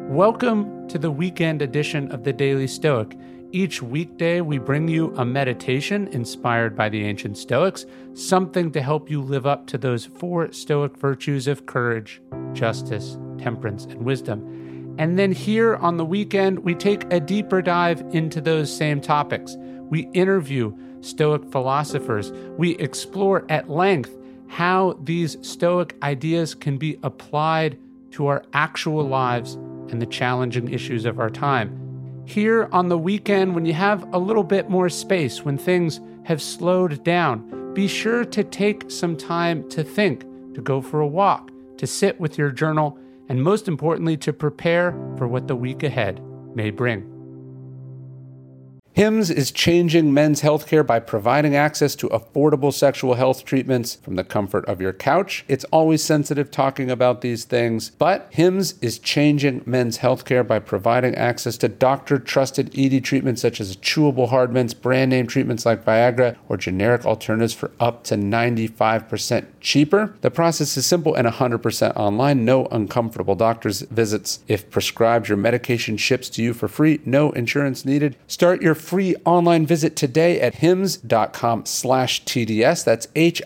Welcome to the weekend edition of the Daily Stoic. Each weekday, we bring you a meditation inspired by the ancient Stoics, something to help you live up to those 4 Stoic virtues of courage, justice, temperance, and wisdom. And then here on the weekend, we take a deeper dive into those same topics. We interview Stoic philosophers. We explore at length how these Stoic ideas can be applied to our actual lives and the challenging issues of our time. Here on the weekend, when you have a little bit more space, when things have slowed down, be sure to take some time to think, to go for a walk, to sit with your journal, and most importantly, to prepare for what the week ahead may bring. Hims is changing men's healthcare by providing access to affordable sexual health treatments from the comfort of your couch. It's always sensitive talking about these things, but Hims is changing men's healthcare by providing access to doctor-trusted ED treatments such as chewable hard mints, brand name treatments like Viagra, or generic alternatives for up to 95% cheaper. The process is simple and 100% online. No uncomfortable doctor's visits. If prescribed, your medication ships to you for free. No insurance needed. Start your free online visit today at hims.com/TDS. That's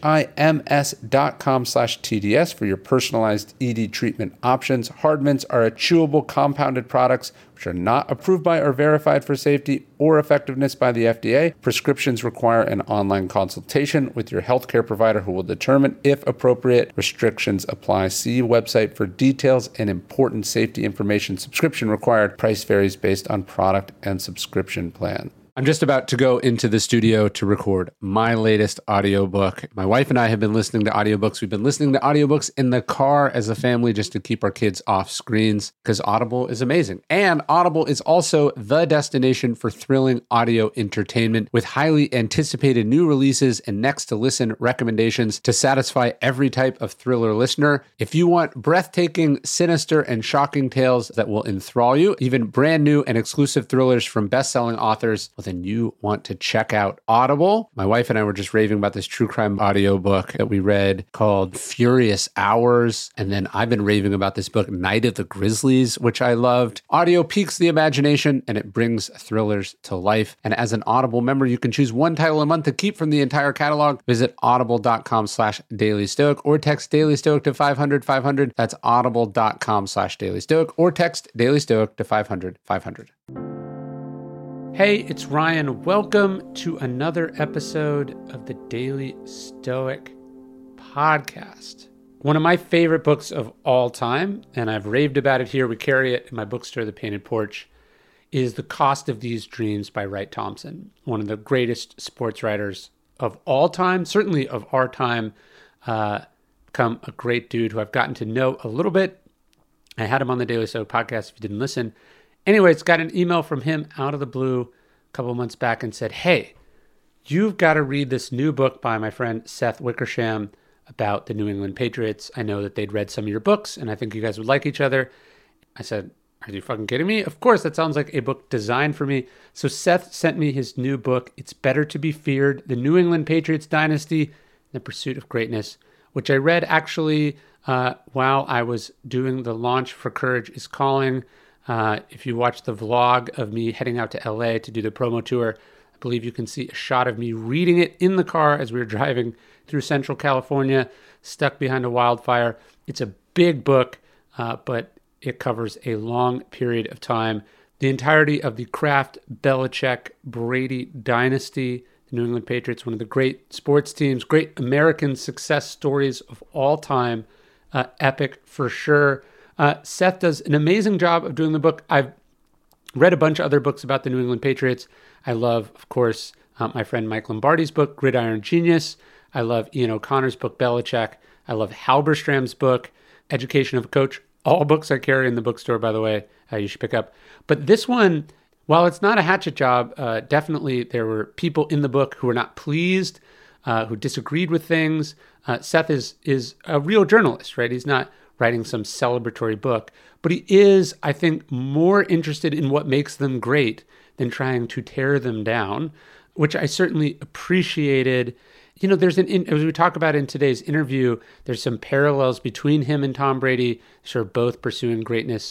HIMS.com/TDS for your personalized ED treatment options. Hard mints are chewable compounded products which are not approved by or verified for safety or effectiveness by the FDA. Prescriptions require an online consultation with your healthcare provider who will determine if appropriate. Restrictions apply. See website for details and important safety information. Subscription required. Price varies based on product and subscription plan. I'm just about to go into the studio to record my latest audiobook. My wife and I have been listening to audiobooks. We've been listening to audiobooks in the car as a family just to keep our kids off screens because Audible is amazing. And Audible is also the destination for thrilling audio entertainment with highly anticipated new releases and next to listen recommendations to satisfy every type of thriller listener. If you want breathtaking, sinister, and shocking tales that will enthrall you, even brand new and exclusive thrillers from best-selling authors, then you want to check out Audible. My wife and I were just raving about this true crime audiobook that we read called Furious Hours. And then I've been raving about this book, Night of the Grizzlies, which I loved. Audio piques the imagination and it brings thrillers to life. And as an Audible member, you can choose one title a month to keep from the entire catalog. Visit audible.com/dailystoic or text Daily Stoic to 500-500. That's audible.com/dailystoic or text Daily Stoic to 500-500. Hey, it's Ryan. Welcome to another episode of the Daily Stoic podcast. One of my favorite books of all time, and I've raved about it here. We carry it in my bookstore, The Painted Porch, is The Cost of These Dreams by Wright Thompson, one of the greatest sports writers of all time, certainly of our time. Become a great dude who I've gotten to know a little bit. I had him on the Daily Stoic podcast if you didn't listen. Anyways, got an email from him out of the blue a couple of months back and said, hey, you've got to read this new book by my friend Seth Wickersham about the New England Patriots. I know that they'd read some of your books, and I think you guys would like each other. I said, are you fucking kidding me? Of course, that sounds like a book designed for me. So Seth sent me his new book, It's Better to Be Feared, The New England Patriots Dynasty, The Pursuit of Greatness, which I read actually while I was doing the launch for Courage is Calling. If you watch the vlog of me heading out to LA to do the promo tour, I believe you can see a shot of me reading it in the car as we were driving through Central California, stuck behind a wildfire. It's a big book, but it covers a long period of time. The entirety of the Kraft, Belichick, Brady dynasty, the New England Patriots, one of the great sports teams, great American success stories of all time. Epic for sure. Seth does an amazing job of doing the book. I've read a bunch of other books about the New England Patriots. I love, of course, my friend Mike Lombardi's book, Gridiron Genius. I love Ian O'Connor's book, Belichick. I love Halberstram's book, Education of a Coach. All books I carry in the bookstore, by the way, you should pick up. But this one, while it's not a hatchet job, definitely there were people in the book who were not pleased, who disagreed with things. Seth is a real journalist, right? He's not writing some celebratory book, but he is, I think, more interested in what makes them great than trying to tear them down, which I certainly appreciated. You know, as we talk about in today's interview, there's some parallels between him and Tom Brady, sort of both pursuing greatness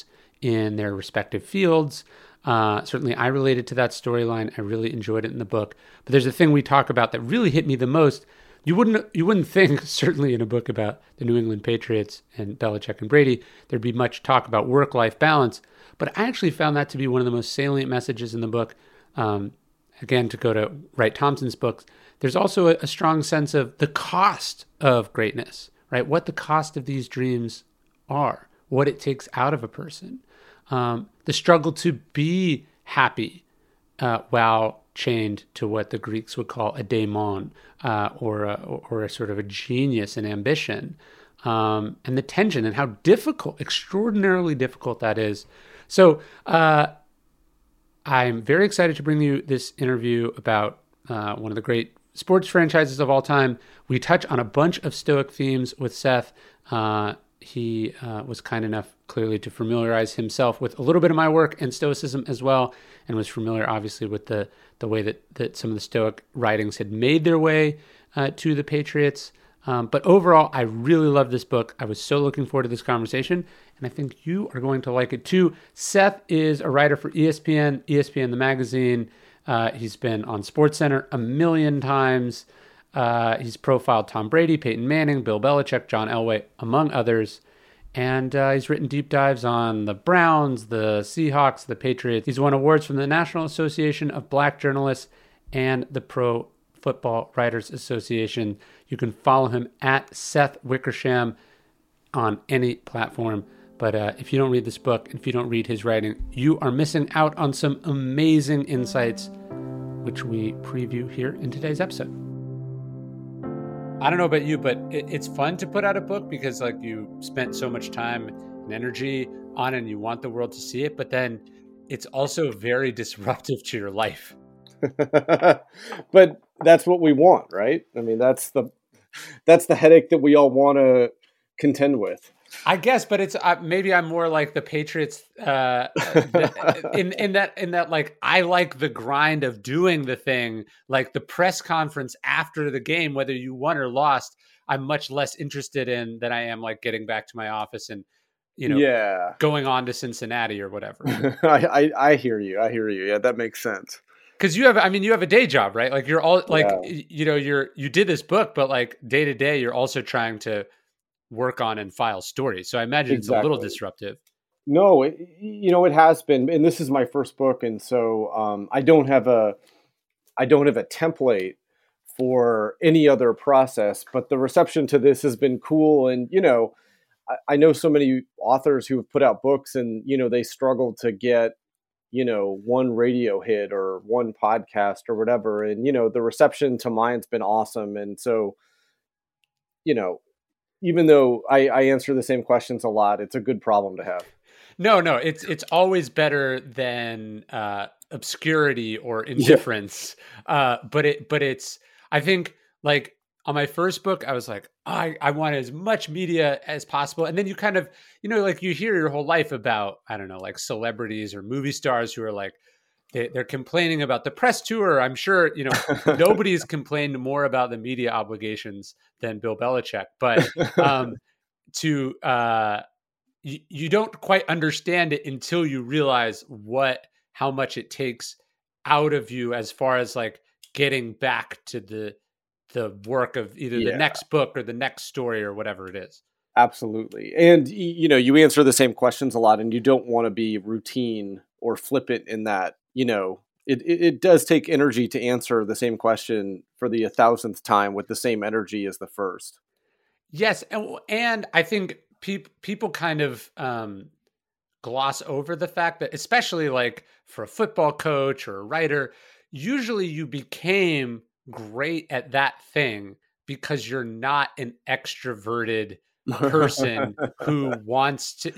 in their respective fields. Certainly, I related to that storyline. I really enjoyed it in the book. But there's a thing we talk about that really hit me the most. You wouldn't think, certainly in a book about the New England Patriots and Belichick and Brady, there'd be much talk about work-life balance. But I actually found that to be one of the most salient messages in the book. Again, to go to Wright Thompson's books, there's also a strong sense of the cost of greatness, right? What the cost of these dreams are, what it takes out of a person, the struggle to be happy while chained to what the Greeks would call a daemon, or a sort of a genius and ambition, and the tension and how difficult, extraordinarily difficult that is. So I'm very excited to bring you this interview about one of the great sports franchises of all time. We touch on a bunch of Stoic themes with Seth. He was kind enough, clearly, to familiarize himself with a little bit of my work and Stoicism as well, and was familiar, obviously, with the way that some of the Stoic writings had made their way to the Patriots. But overall, I really love this book. I was so looking forward to this conversation, and I think you are going to like it too. Seth is a writer for ESPN the magazine. He's been on SportsCenter a million times. He's profiled Tom Brady, Peyton Manning, Bill Belichick, John Elway, among others. And he's written deep dives on the Browns, the Seahawks, the Patriots. He's won awards from the National Association of Black Journalists and the Pro Football Writers Association. You can follow him at Seth Wickersham on any platform. But if you don't read this book, and if you don't read his writing, you are missing out on some amazing insights, which we preview here in today's episode. I don't know about you, but it's fun to put out a book because like you spent so much time and energy on it and you want the world to see it, but then it's also very disruptive to your life. But that's what we want, right? I mean, that's the headache that we all want to contend with. I guess, but it's maybe I'm more like the Patriots in that like I like the grind of doing the thing, like the press conference after the game, whether you won or lost. I'm much less interested in than I am like getting back to my office and going on to Cincinnati or whatever. I hear you. Yeah, that makes sense. Because you have a day job, right? Like you're all like you did this book, but like day to day, you're also trying to work on and file stories. So I imagine it's a little disruptive. No, it has been, and this is my first book. And so I don't have a template for any other process, but the reception to this has been cool. And, I know so many authors who have put out books and, they struggle to get, one radio hit or one podcast or whatever. And, the reception to mine's been awesome. And so, even though I answer the same questions a lot, it's a good problem to have. No, it's always better than obscurity or indifference. Yeah. But it's I think like on my first book, I was like, I want as much media as possible, and then you kind of like you hear your whole life about I don't know like celebrities or movie stars who are like they're complaining about the press tour. I'm sure, nobody's complained more about the media obligations than Bill Belichick, but you don't quite understand it until you realize how much it takes out of you as far as like getting back to the work of either the next book or the next story or whatever it is. Absolutely. And, you answer the same questions a lot and you don't want to be routine or flippant in that. It does take energy to answer the same question for the 1,000th time with the same energy as the first. Yes. And I think people kind of gloss over the fact that, especially like for a football coach or a writer, usually you became great at that thing because you're not an extroverted person who wants to,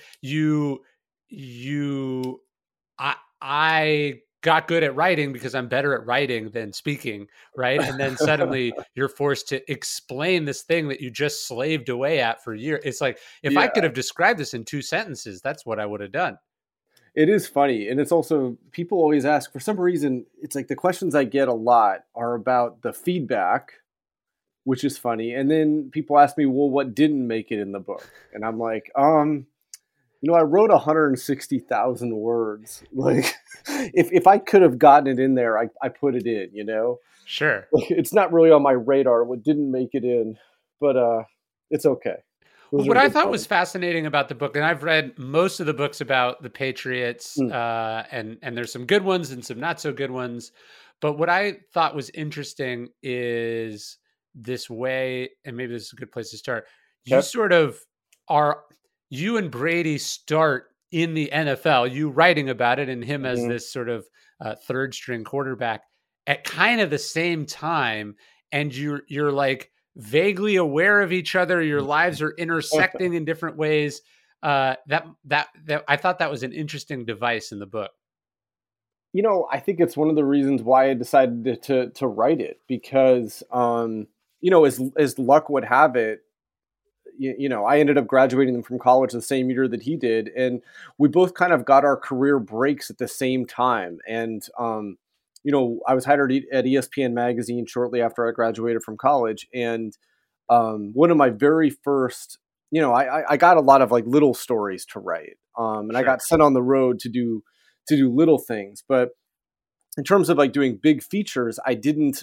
I got good at writing because I'm better at writing than speaking, right? And then suddenly you're forced to explain this thing that you just slaved away at for years. It's like, if I could have described this in 2 sentences, that's what I would have done. It is funny. And it's also, people always ask, for some reason, it's like the questions I get a lot are about the feedback, which is funny. And then people ask me, well, what didn't make it in the book? And I'm like, I wrote 160,000 words. Like, if I could have gotten it in there, I put it in. Sure. It's not really on my radar what didn't make it in, but it's okay. Well, Those are what I good thought fun. was fascinating about the book, and I've read most of the books about the Patriots, Mm. and there's some good ones and some not so good ones. But what I thought was interesting is this way, and maybe this is a good place to start. You Okay. sort of are, you and Brady start in the NFL, you writing about it, and him as Mhm. this sort of third string quarterback at kind of the same time, and you're like vaguely aware of each other. Your lives are intersecting in different ways. That I thought that was an interesting device in the book. I think it's one of the reasons why I decided to write it because, as luck would have it, I ended up graduating from college the same year that he did, and we both kind of got our career breaks at the same time. And I was hired at ESPN magazine shortly after I graduated from college, and one of my very first, I got a lot of like little stories to write, and I Sure. got sent on the road to do little things, but in terms of like doing big features, I didn't,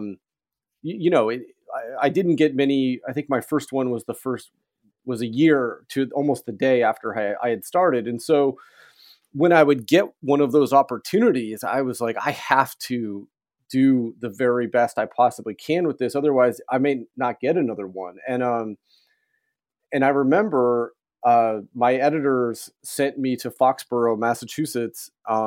I didn't get many. I think my first one was a year to almost the day after I had started. And so when I would get one of those opportunities, I was like, I have to do the very best I possibly can with this. Otherwise I may not get another one. And I remember, my editors sent me to Foxborough, Massachusetts,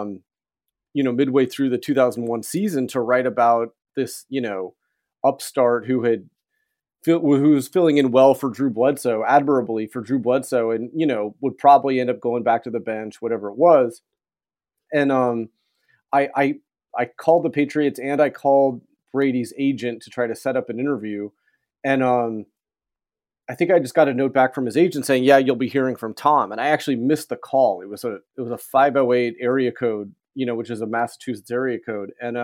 midway through the 2001 season to write about this, upstart who was filling in well for Drew Bledsoe, admirably for Drew Bledsoe, and would probably end up going back to the bench, whatever it was. And I I I called the Patriots and I called Brady's agent to try to set up an interview, and I think I just got a note back from his agent saying, "Yeah, you'll be hearing from Tom." And I actually missed the call. It was a 508 area code, which is a Massachusetts area code, and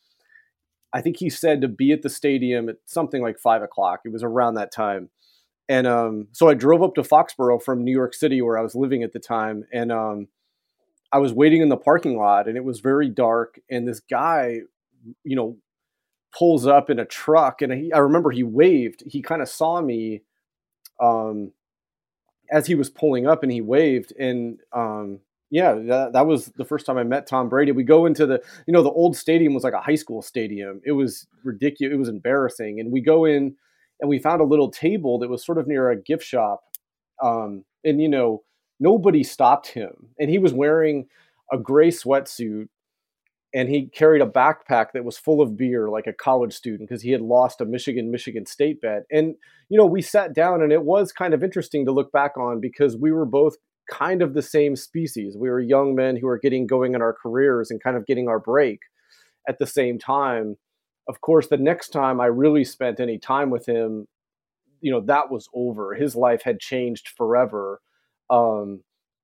I think he said to be at the stadium at something like 5 o'clock. It was around that time. And so I drove up to Foxborough from New York City, where I was living at the time. And I was waiting in the parking lot, and it was very dark. And this guy, you know, pulls up in a truck. And I remember he waved. He kind of saw me um, as he was pulling up, and he waved. And yeah, that was the first time I met Tom Brady. We go into the old stadium was like a high school stadium. It was ridiculous. It was embarrassing. And we go in, and we found a little table that was sort of near a gift shop. And nobody stopped him. And he was wearing a gray sweatsuit, and he carried a backpack that was full of beer, like a college student, because he had lost a Michigan State bet. And we sat down, and it was kind of interesting to look back on because we were both kind of the same species. We were young men who were getting going in our careers and kind of getting our break at the same time. Of course, the next time I really spent any time with him, that was over. His life had changed forever. Um,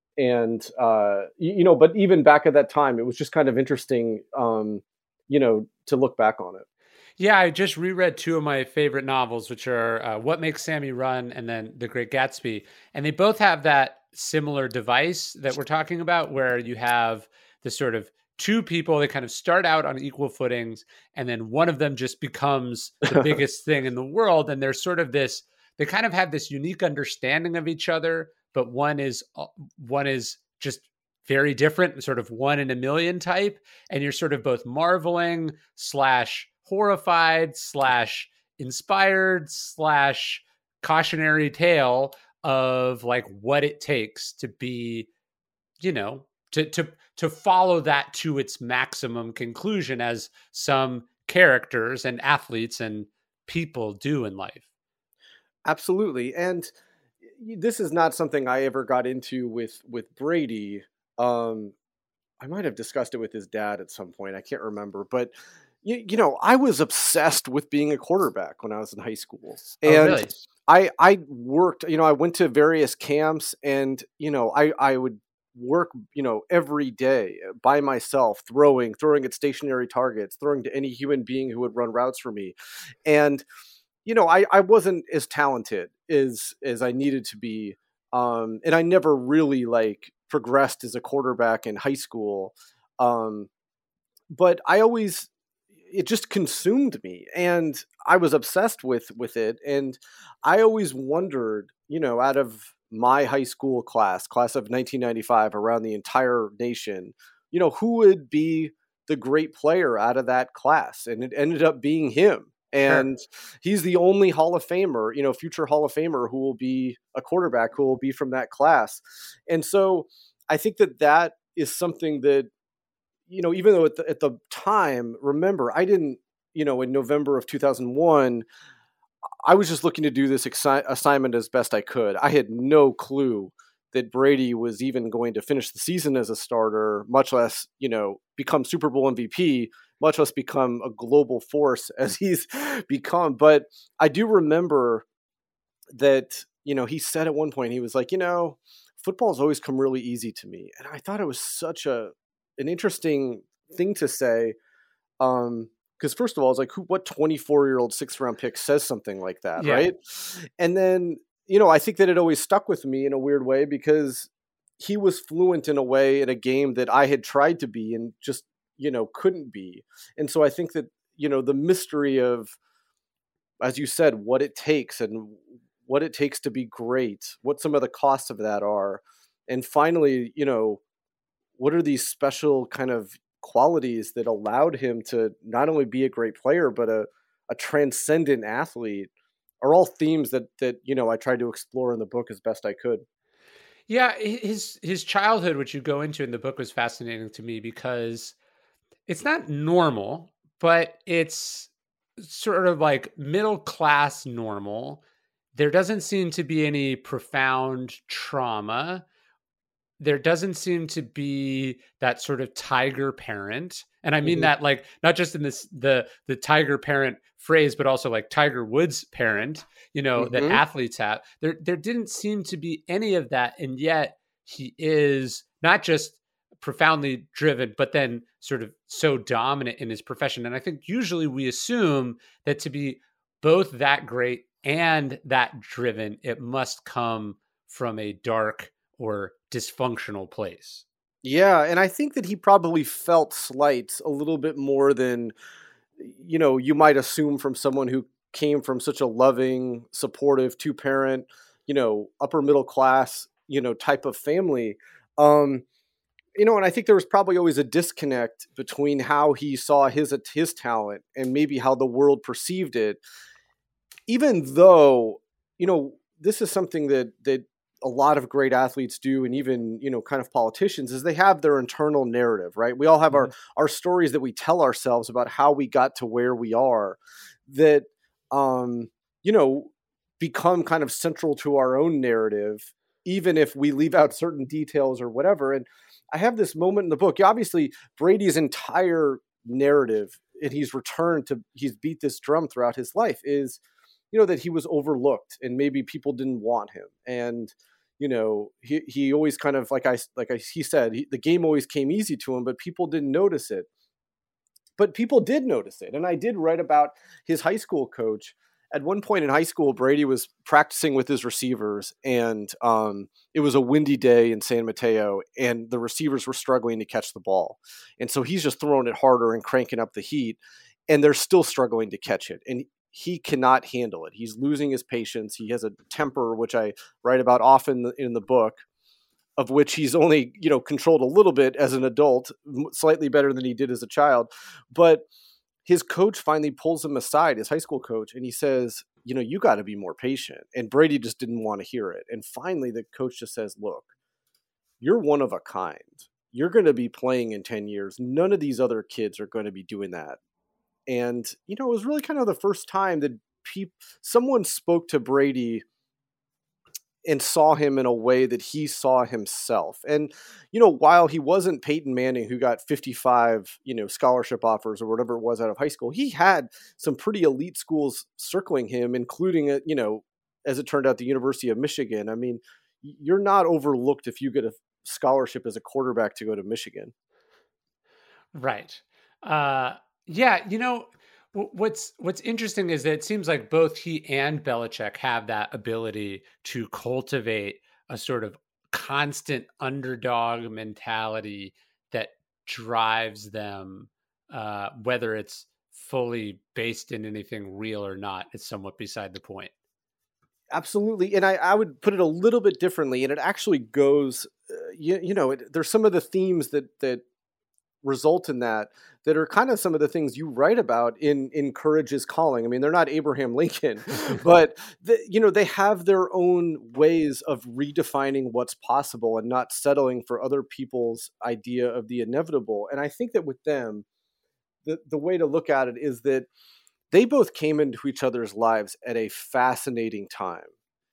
but even back at that time, it was just kind of interesting, to look back on it. Yeah, I just reread two of my favorite novels, which are What Makes Sammy Run and then The Great Gatsby. And they both have that similar device that we're talking about, where you have the sort of two people that kind of start out on equal footings, and then one of them just becomes the biggest thing in the world. And there's sort of this, they kind of have this unique understanding of each other, but one is just very different, sort of one in a million type. And you're sort of both marveling / horrified / inspired / cautionary tale of like what it takes to be, to follow that to its maximum conclusion, as some characters and athletes and people do in life. Absolutely. And this is not something I ever got into with Brady. I might have discussed it with his dad at some point. I can't remember, but I was obsessed with being a quarterback when I was in high school. Oh, And really? I worked, I went to various camps, and I would work, every day by myself, throwing at stationary targets, throwing to any human being who would run routes for me. And I wasn't as talented as I needed to be. And I never really like progressed as a quarterback in high school. But it just consumed me, and I was obsessed with it. And I always wondered, out of my high school class of 1995, around the entire nation, who would be the great player out of that class? And it ended up being him. And he's the only Hall of Famer, future Hall of Famer who will be a quarterback who will be from that class. And so I think that is something that, even though at the time, remember, I didn't, in November of 2001, I was just looking to do this assignment as best I could. I had no clue that Brady was even going to finish the season as a starter, much less, become Super Bowl MVP, much less become a global force as he's become. But I do remember that, he said at one point, he was like, football has always come really easy to me. And I thought it was such an interesting thing to say. Because first of all, it's like, what 24-year-old 6th-round pick says something like that, right? And then, I think that it always stuck with me in a weird way, because he was fluent in a way in a game that I had tried to be and just, couldn't be. And so I think that, the mystery of, as you said, what it takes and what it takes to be great, what some of the costs of that are. And finally, what are these special kind of qualities that allowed him to not only be a great player, but a transcendent athlete, are all themes that I tried to explore in the book as best I could. Yeah, his childhood, which you go into in the book, was fascinating to me, because it's not normal, but it's sort of like middle class normal. There doesn't seem to be any profound trauma. There doesn't seem to be that sort of tiger parent. And I mean that, like, not just in the tiger parent phrase, but also like Tiger Woods parent, that athletes have. There didn't seem to be any of that. And yet he is not just profoundly driven, but then sort of so dominant in his profession. And I think usually we assume that to be both that great and that driven, it must come from a dark or dysfunctional place. Yeah, and I think that he probably felt slights a little bit more than, you might assume from someone who came from such a loving, supportive, two-parent, upper middle class, type of family. And I think there was probably always a disconnect between how he saw his talent and maybe how the world perceived it. Even though, this is something that a lot of great athletes do, and even, kind of politicians, is they have their internal narrative, right? We all have our stories that we tell ourselves about how we got to where we are, that, become kind of central to our own narrative, even if we leave out certain details or whatever. And I have this moment in the book. Obviously, Brady's entire narrative, and he's beat this drum throughout his life, is, that he was overlooked and maybe people didn't want him. And, he always kind of, he said, the game always came easy to him, but people didn't notice it. But people did notice it. And I did write about his high school coach. At one point in high school, Brady was practicing with his receivers, and it was a windy day in San Mateo, and the receivers were struggling to catch the ball. And so he's just throwing it harder and cranking up the heat, and they're still struggling to catch it. And he cannot handle it. He's losing his patience. He has a temper, which I write about often in the book, of which he's only, controlled a little bit as an adult, slightly better than he did as a child. But his coach finally pulls him aside, his high school coach, and he says, you got to be more patient. And Brady just didn't want to hear it. And finally, the coach just says, look, you're one of a kind. You're going to be playing in 10 years. None of these other kids are going to be doing that. And, it was really kind of the first time that someone spoke to Brady and saw him in a way that he saw himself. And, while he wasn't Peyton Manning, who got 55, scholarship offers or whatever it was out of high school, he had some pretty elite schools circling him, including, as it turned out, the University of Michigan. I mean, you're not overlooked if you get a scholarship as a quarterback to go to Michigan. Right. Yeah, what's interesting is that it seems like both he and Belichick have that ability to cultivate a sort of constant underdog mentality that drives them, whether it's fully based in anything real or not, is somewhat beside the point. Absolutely. And I would put it a little bit differently. And it actually goes, there's some of the themes that result in that are kind of some of the things you write about in Courage is Calling. I mean, they're not Abraham Lincoln, but they have their own ways of redefining what's possible and not settling for other people's idea of the inevitable. And I think that with them, the way to look at it is that they both came into each other's lives at a fascinating time.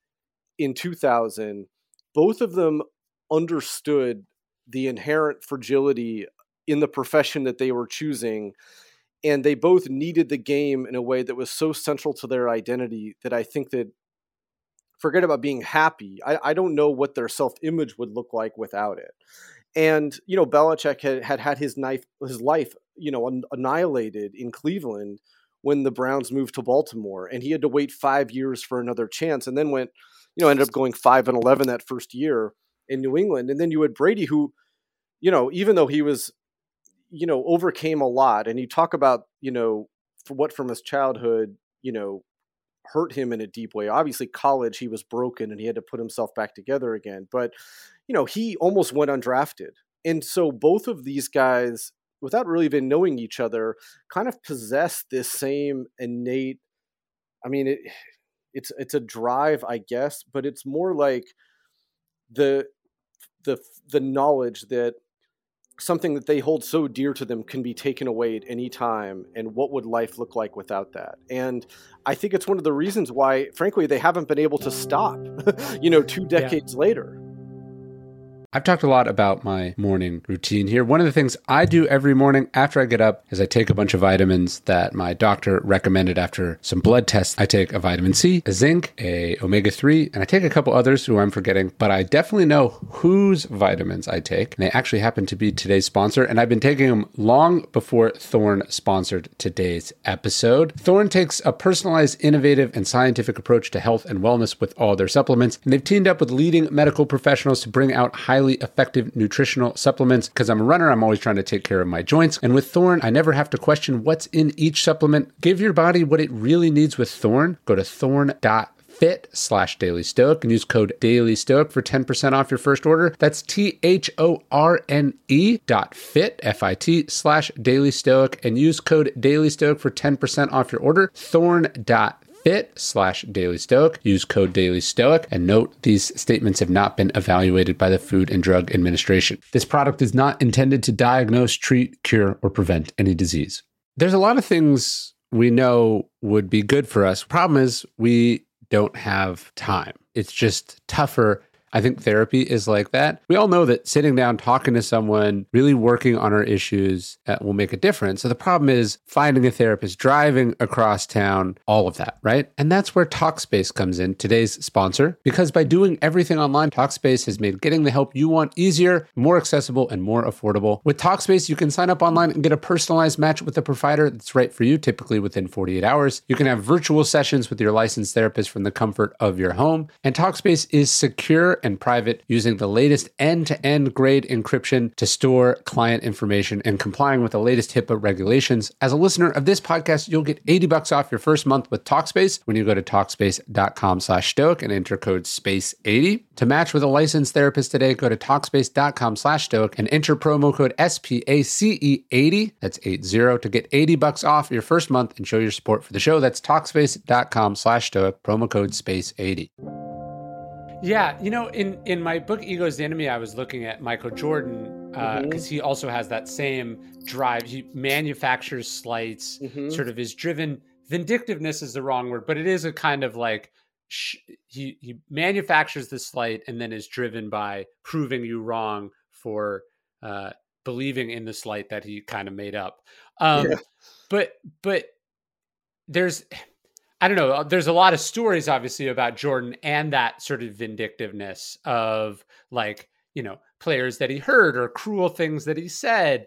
In 2000, both of them understood the inherent fragility in the profession that they were choosing, and they both needed the game in a way that was so central to their identity that I think that, forget about being happy, I don't know what their self-image would look like without it. And, Belichick had his life, annihilated in Cleveland when the Browns moved to Baltimore, and he had to wait 5 years for another chance, and then ended up going 5-11 that first year in New England. And then you had Brady, who, even though he was, overcame a lot, and you talk about, from his childhood, hurt him in a deep way. Obviously, college, he was broken and he had to put himself back together again. But, he almost went undrafted. And so both of these guys, without really even knowing each other, kind of possess this same innate, I mean, it's a drive, I guess, but it's more like the knowledge that something that they hold so dear to them can be taken away at any time, and what would life look like without that? And I think it's one of the reasons why, frankly, they haven't been able to stop, 2 decades later. I've talked a lot about my morning routine here. One of the things I do every morning after I get up is I take a bunch of vitamins that my doctor recommended after some blood tests. I take a vitamin C, a zinc, a omega-3, and I take a couple others who I'm forgetting, but I definitely know whose vitamins I take. And they actually happen to be today's sponsor, and I've been taking them long before Thorne sponsored today's episode. Thorne takes a personalized, innovative, and scientific approach to health and wellness with all their supplements, and they've teamed up with leading medical professionals to bring out highly effective nutritional supplements. Because I'm a runner, I'm always trying to take care of my joints. And with Thorne, I never have to question what's in each supplement. Give your body what it really needs with Thorne. Go to thorne.fit/dailystoic and use code dailystoic for 10% off your first order. That's THORNE.fit, FIT/dailystoic, and use code dailystoic for 10% off your order. Thorne.fit/dailystoic. Use code dailystoic, and note these statements have not been evaluated by the Food and Drug Administration. This product is not intended to diagnose, treat, cure, or prevent any disease. There's a lot of things we know would be good for us. Problem is, we don't have time. It's just tougher. I think therapy is like that. We all know that sitting down, talking to someone, really working on our issues will make a difference. So the problem is finding a therapist, driving across town, all of that, right? And that's where Talkspace comes in, today's sponsor, because by doing everything online, Talkspace has made getting the help you want easier, more accessible, and more affordable. With Talkspace, you can sign up online and get a personalized match with a provider that's right for you, typically within 48 hours. You can have virtual sessions with your licensed therapist from the comfort of your home. And Talkspace is secure and private, using the latest end-to-end grade encryption to store client information and complying with the latest HIPAA regulations. As a listener of this podcast, you'll get $80 off your first month with Talkspace when you go to Talkspace.com/stoic and enter code SPACE80. To match with a licensed therapist today, go to Talkspace.com/stoic and enter promo code SPACE80. That's 80 to get $80 off your first month and show your support for the show. That's Talkspace.com/stoic, promo code SPACE80. Yeah, in my book, Ego is the Enemy, I was looking at Michael Jordan because he also has that same drive. He manufactures slights, sort of is driven. Vindictiveness is the wrong word, but it is a kind of like he manufactures the slight and then is driven by proving you wrong for believing in the slight that he kind of made up. But there's... I don't know. There's a lot of stories, obviously, about Jordan and that sort of vindictiveness of, like, players that he hurt or cruel things that he said.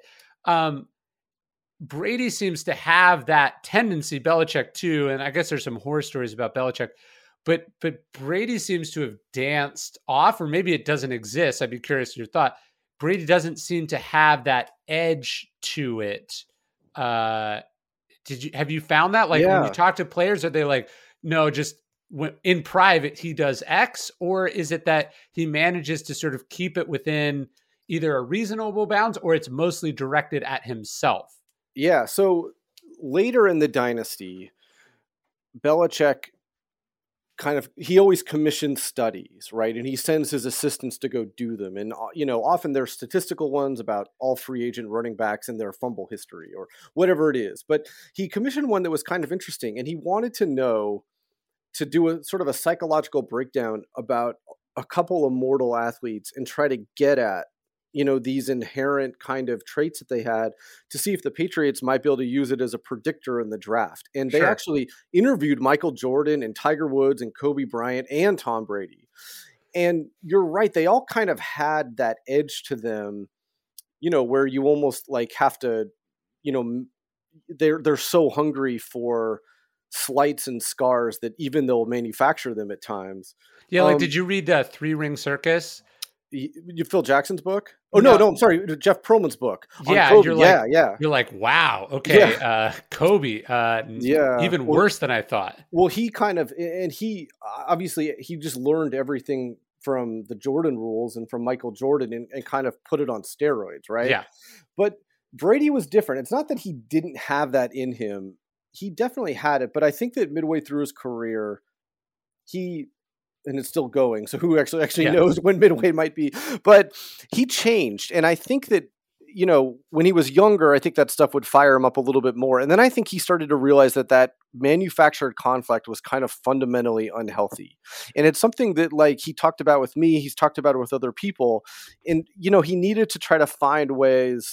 Brady seems to have that tendency, Belichick too, and I guess there's some horror stories about Belichick. But Brady seems to have danced off, or maybe it doesn't exist. I'd be curious your thought. Brady doesn't seem to have that edge to it. Have you found that? Like when you talk to players, are they like, no, just in private he does X, or is it that he manages to sort of keep it within either a reasonable bounds, or it's mostly directed at himself? Yeah. So later in the dynasty, Belichick he always commissioned studies, right? And he sends his assistants to go do them. And, often there's statistical ones about all free agent running backs and their fumble history or whatever it is. But he commissioned one that was kind of interesting. And he wanted to do a sort of a psychological breakdown about a couple of mortal athletes and try to get at, these inherent kind of traits that they had to see if the Patriots might be able to use it as a predictor in the draft. And they actually interviewed Michael Jordan and Tiger Woods and Kobe Bryant and Tom Brady. And you're right. They all kind of had that edge to them, where you almost like have to, they're so hungry for slights and scars that even they'll manufacture them at times. Yeah. Like, did you read the 3-Ring Circus? Phil Jackson's book? Oh, no, I'm sorry. Jeff Perlman's book. Yeah, Kobe. You're like, wow, okay, yeah. Kobe, even worse than I thought. Well, he obviously just learned everything from the Jordan rules and from Michael Jordan and kind of put it on steroids, right? Yeah. But Brady was different. It's not that he didn't have that in him. He definitely had it, but I think that midway through his career, and it's still going, so who actually knows when midway might be, but he changed. And I think that, when he was younger, I think that stuff would fire him up a little bit more. And then I think he started to realize that manufactured conflict was kind of fundamentally unhealthy. And it's something that he talked about with me, he's talked about it with other people. And, he needed to try to find ways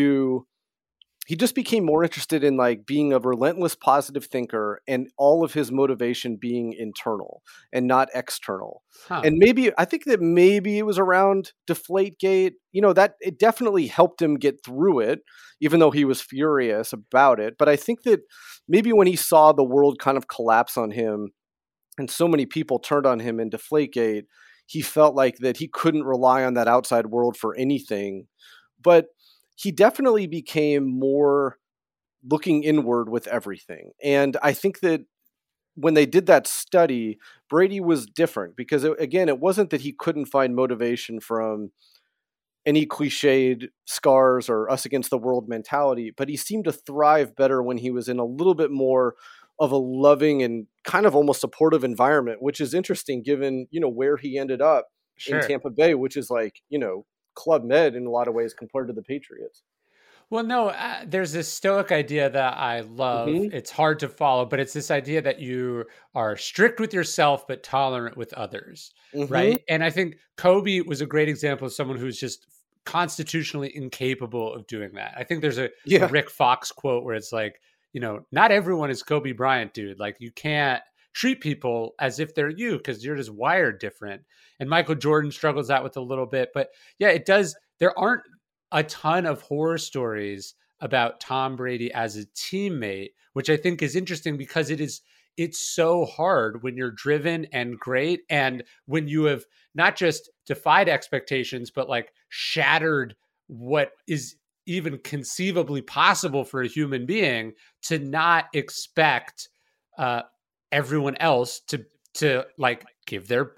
he just became more interested in being a relentless positive thinker and all of his motivation being internal and not external. And I think that maybe it was around Deflategate, that it definitely helped him get through it, even though he was furious about it. But I think that maybe when he saw the world kind of collapse on him and so many people turned on him in Deflategate, he felt like that he couldn't rely on that outside world for anything. But he definitely became more looking inward with everything. And I think that when they did that study, Brady was different because, again, it wasn't that he couldn't find motivation from any cliched scars or us against the world mentality, but he seemed to thrive better when he was in a little bit more of a loving and kind of almost supportive environment, which is interesting given, where he ended up in Tampa Bay, which is Club Med in a lot of ways compared to the Patriots. Well, no, there's this Stoic idea that I love. Mm-hmm. It's hard to follow, but it's this idea that you are strict with yourself, but tolerant with others, right? And I think Kobe was a great example of someone who's just constitutionally incapable of doing that. I think there's a Rick Fox quote where it's like, not everyone is Kobe Bryant, dude. Like, you can't treat people as if they're you because you're just wired different. And Michael Jordan struggles that with a little bit, but yeah, it does. There aren't a ton of horror stories about Tom Brady as a teammate, which I think is interesting because it's so hard when you're driven and great. And when you have not just defied expectations, but shattered what is even conceivably possible for a human being to not expect, everyone else to give their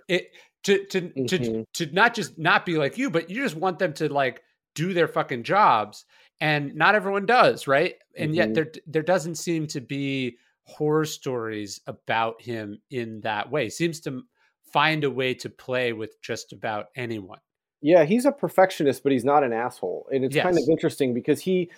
to not just not be like you, but you just want them to do their fucking jobs, and not everyone does, right? And yet there doesn't seem to be horror stories about him in that way. He seems to find a way to play with just about anyone. Yeah, he's a perfectionist, but he's not an asshole, and it's kind of interesting because he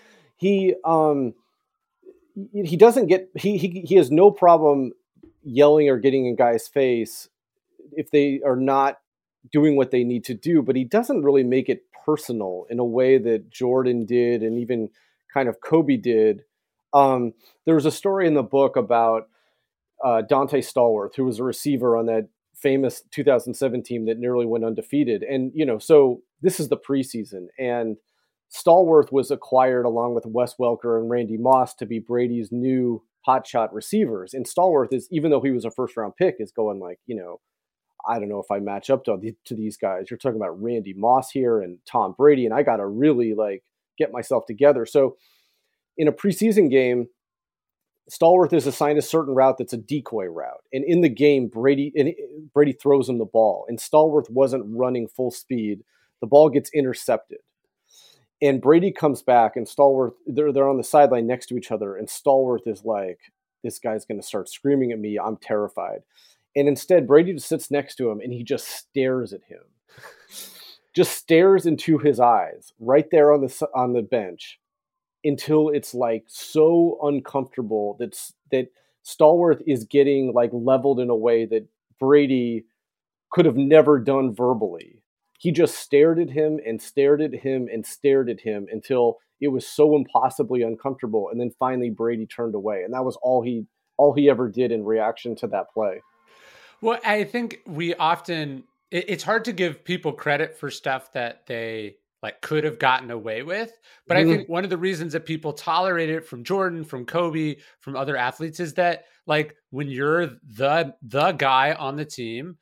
doesn't get he has no problem yelling or getting in guys' face if they are not doing what they need to do, but he doesn't really make it personal in a way that Jordan did and even kind of Kobe did. There was a story in the book about Dante Stallworth, who was a receiver on that famous 2007 team that nearly went undefeated. And, so this is the preseason, and Stallworth was acquired along with Wes Welker and Randy Moss to be Brady's new hotshot receivers. And Stallworth is, even though he was a first round pick, is going like, I don't know if I match up to these guys. You're talking about Randy Moss here and Tom Brady, and I got to really like get myself together. So in a preseason game, Stallworth is assigned a certain route that's a decoy route. And in the game, Brady throws him the ball, and Stallworth wasn't running full speed. The ball gets intercepted. And Brady comes back, and Stallworth, they're on the sideline next to each other, and Stallworth is like, this guy's going to start screaming at me. I'm terrified. And instead, Brady just sits next to him, and he just stares at him. Just stares into his eyes right there on the bench until it's like so uncomfortable that Stallworth is getting like leveled in a way that Brady could have never done verbally. He just stared at him and stared at him and stared at him until it was so impossibly uncomfortable. And then finally Brady turned away. And that was all he ever did in reaction to that play. Well, I think it's hard to give people credit for stuff that they like could have gotten away with. But I think one of the reasons that people tolerate it from Jordan, from Kobe, from other athletes is that like when you're the guy on the team,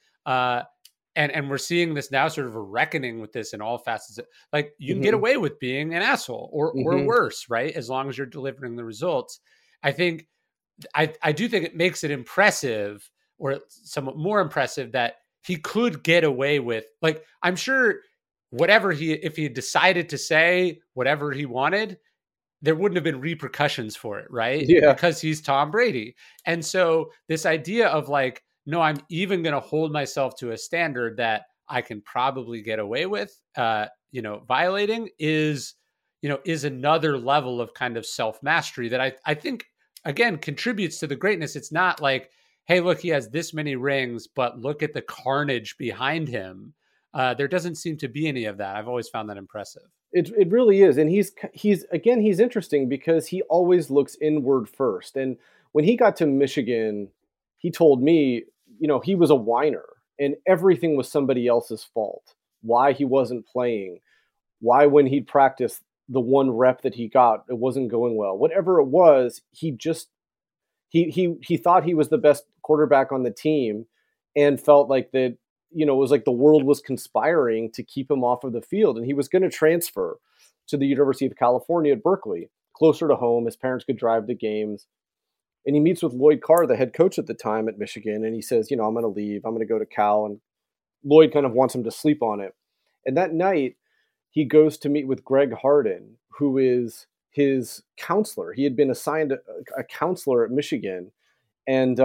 and we're seeing this now, sort of a reckoning with this in all facets. Like you can get away with being an asshole or worse, right? As long as you're delivering the results. I think I do think it makes it impressive, or somewhat more impressive, that he could get away with. Like I'm sure if he had decided to say whatever he wanted, there wouldn't have been repercussions for it, right? Yeah. Because he's Tom Brady. And so this idea of like, no, I'm even going to hold myself to a standard that I can probably get away with, violating is another level of kind of self-mastery that I think, again, contributes to the greatness. It's not like, hey, look, he has this many rings, but look at the carnage behind him. There doesn't seem to be any of that. I've always found that impressive. It really is. And he's interesting because he always looks inward first. And when he got to Michigan, he told me, he was a whiner and everything was somebody else's fault. Why he wasn't playing, why when he'd practiced the one rep that he got, it wasn't going well. Whatever it was, he thought he was the best quarterback on the team and felt like that, it was like the world was conspiring to keep him off of the field. And he was going to transfer to the University of California at Berkeley, closer to home. His parents could drive to games. And he meets with Lloyd Carr, the head coach at the time at Michigan. And he says, I'm going to leave. I'm going to go to Cal. And Lloyd kind of wants him to sleep on it. And that night, he goes to meet with Greg Harden, who is his counselor. He had been assigned a counselor at Michigan. And,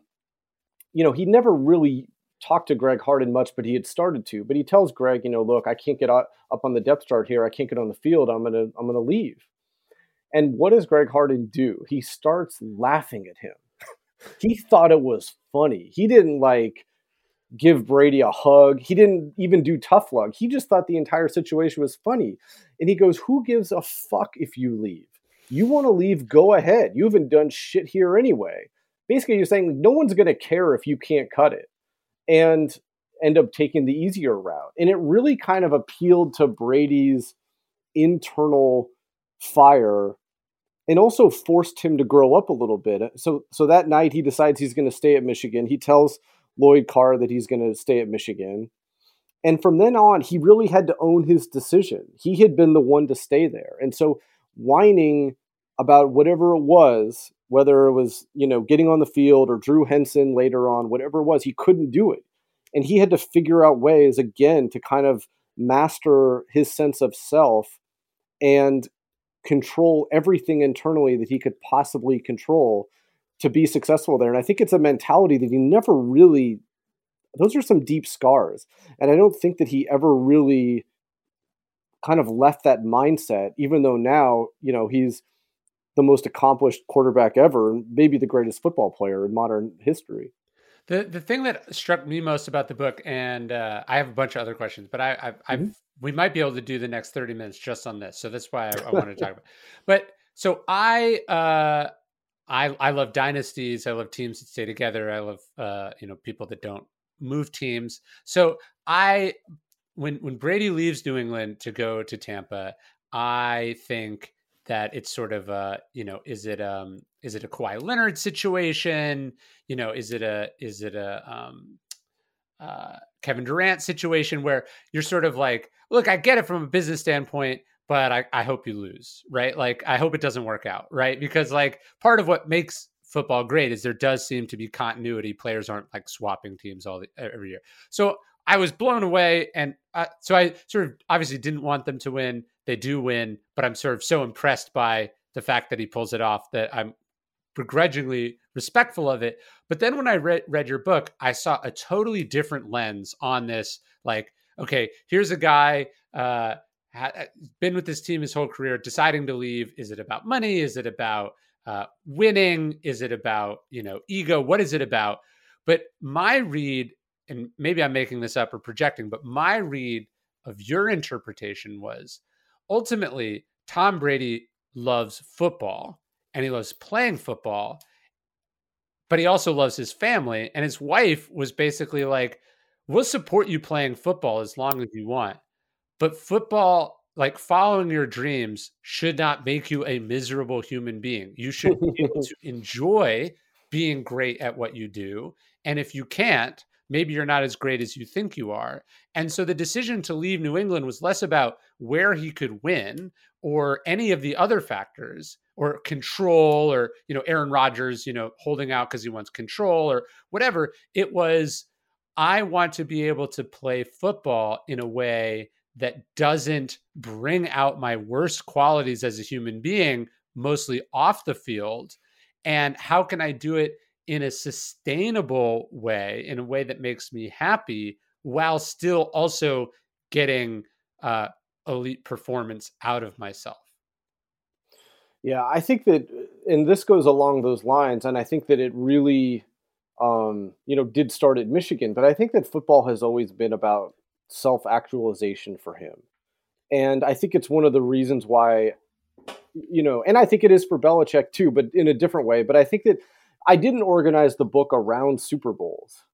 he never really talked to Greg Harden much, but he had started to. But he tells Greg, look, I can't get up on the depth chart here. I can't get on the field. I'm gonna leave. And what does Greg Harden do? He starts laughing at him. He thought it was funny. He didn't like give Brady a hug. He didn't even do tough love. He just thought the entire situation was funny. And he goes, who gives a fuck if you leave? You want to leave, go ahead. You haven't done shit here anyway. Basically, you're saying no one's going to care if you can't cut it, and end up taking the easier route. And it really kind of appealed to Brady's internal fire and also forced him to grow up a little bit. So that night he decides he's going to stay at Michigan. He tells Lloyd Carr that he's going to stay at Michigan. And from then on, he really had to own his decision. He had been the one to stay there. And so whining about whatever it was, whether it was, getting on the field or Drew Henson later on, whatever it was, he couldn't do it. And he had to figure out ways again to kind of master his sense of self and control everything internally that he could possibly control to be successful there. And I think it's a mentality that he never really, those are some deep scars. And I don't think that he ever really kind of left that mindset, even though now, he's the most accomplished quarterback ever, and maybe the greatest football player in modern history. The thing that struck me most about the book, and I have a bunch of other questions, but we might be able to do the next 30 minutes just on this. So that's why I wanted to talk about. But so I love dynasties. I love teams that stay together. I love people that don't move teams. So when Brady leaves New England to go to Tampa, I think that it's sort of is it a Kawhi Leonard situation? Is it a Kevin Durant situation where you're sort of like, look, I get it from a business standpoint, but I hope you lose, right? Like, I hope it doesn't work out, right? Because like part of what makes football great is there does seem to be continuity. Players aren't like swapping teams every year. So I was blown away. And so I sort of obviously didn't want them to win. They do win, but I'm sort of so impressed by the fact that he pulls it off that I'm begrudgingly respectful of it. But then when I read your book, I saw a totally different lens on this. Like, okay, here's a guy, been with this team his whole career, deciding to leave. Is it about money? Is it about winning? Is it about, ego? What is it about? But my read, and maybe I'm making this up or projecting, but my read of your interpretation was ultimately Tom Brady loves football and he loves playing football, but he also loves his family. And his wife was basically like, we'll support you playing football as long as you want. But football, like following your dreams, should not make you a miserable human being. You should be able to enjoy being great at what you do. And if you can't, maybe you're not as great as you think you are. And so the decision to leave New England was less about where he could win or any of the other factors or control or, Aaron Rodgers, holding out because he wants control or whatever. It was, I want to be able to play football in a way that doesn't bring out my worst qualities as a human being, mostly off the field. And how can I do it in a sustainable way, in a way that makes me happy, while still also getting elite performance out of myself? Yeah, I think that, and this goes along those lines, and I think that it really, did start at Michigan, but I think that football has always been about self-actualization for him. And I think it's one of the reasons why, and I think it is for Belichick too, but in a different way. But I think that I didn't organize the book around Super Bowls.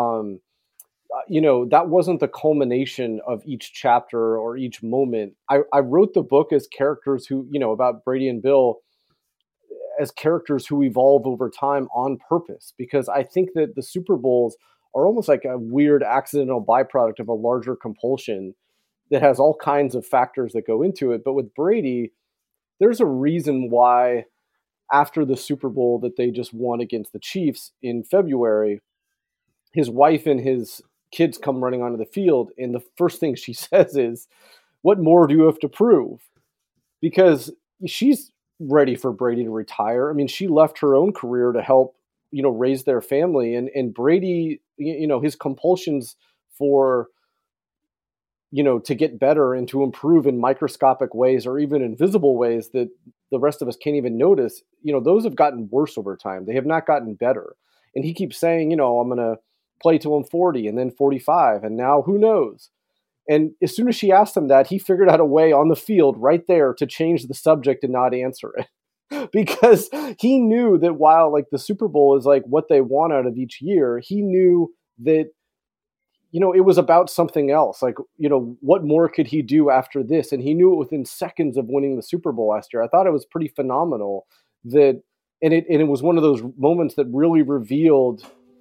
That wasn't the culmination of each chapter or each moment. I wrote the book as characters who, about Brady and Bill, as characters who evolve over time on purpose, because I think that the Super Bowls are almost like a weird accidental byproduct of a larger compulsion that has all kinds of factors that go into it. But with Brady, there's a reason why after the Super Bowl that they just won against the Chiefs in February, his wife and his kids come running onto the field, and the first thing she says is, "What more do you have to prove?" Because she's ready for Brady to retire. I mean, she left her own career to help, raise their family, and Brady, his compulsions for, to get better and to improve in microscopic ways or even invisible ways that the rest of us can't even notice, those have gotten worse over time. They have not gotten better. And he keeps saying, I'm going to play till I'm 40 and then 45. And now who knows? And as soon as she asked him that, he figured out a way on the field right there to change the subject and not answer it. Because he knew that while like the Super Bowl is like what they want out of each year, he knew that, it was about something else. Like, what more could he do after this? And he knew it within seconds of winning the Super Bowl last year. I thought it was pretty phenomenal that, and it was one of those moments that really revealed,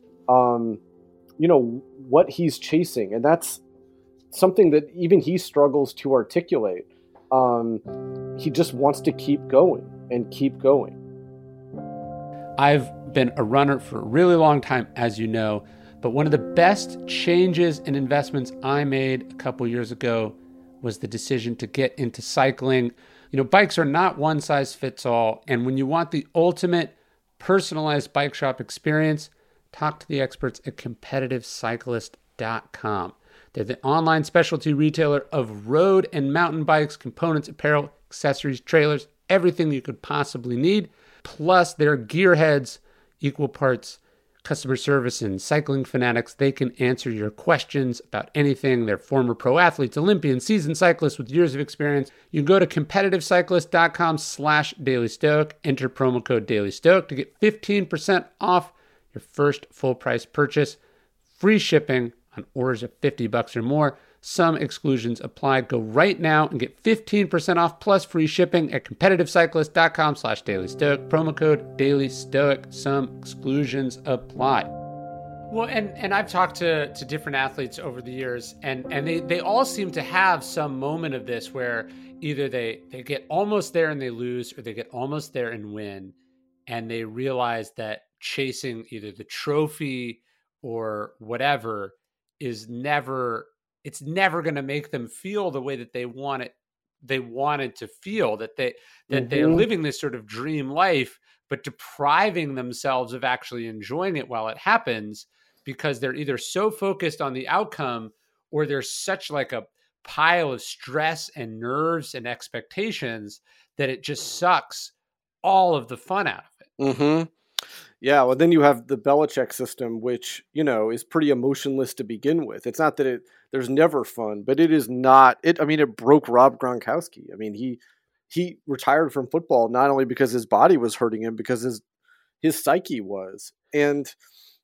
what he's chasing. And that's something that even he struggles to articulate. He just wants to keep going and keep going. I've been a runner for a really long time, as you know, but one of the best changes in investments I made a couple years ago was the decision to get into cycling. Bikes are not one size fits all. And when you want the ultimate personalized bike shop experience, talk to the experts at CompetitiveCyclist.com. They're the online specialty retailer of road and mountain bikes, components, apparel, accessories, trailers, everything you could possibly need. Plus, they're gearheads, equal parts customer service and cycling fanatics. They can answer your questions about anything. They're former pro athletes, Olympians, seasoned cyclists with years of experience. You can go to CompetitiveCyclist.com/DailyStoic, enter promo code DailyStoic to get 15% off your first full price purchase, free shipping on orders of $50 or more. Some exclusions apply. Go right now and get 15% off plus free shipping at competitivecyclist.com/dailystoic. Promo code dailystoic. Some exclusions apply. Well, and I've talked to different athletes over the years, and they all seem to have some moment of this where either they get almost there and they lose, or they get almost there and win, and they realize that chasing either the trophy or whatever is never going to make them feel the way that they wanted to feel, that they're living this sort of dream life, but depriving themselves of actually enjoying it while it happens, because they're either so focused on the outcome, or there's such like a pile of stress and nerves and expectations that it just sucks all of the fun out of it. Mm-hmm. Yeah, well, then you have the Belichick system, which, is pretty emotionless to begin with. It's not that there's never fun, but it is not. It broke Rob Gronkowski. I mean, he retired from football not only because his body was hurting him, because his psyche was. And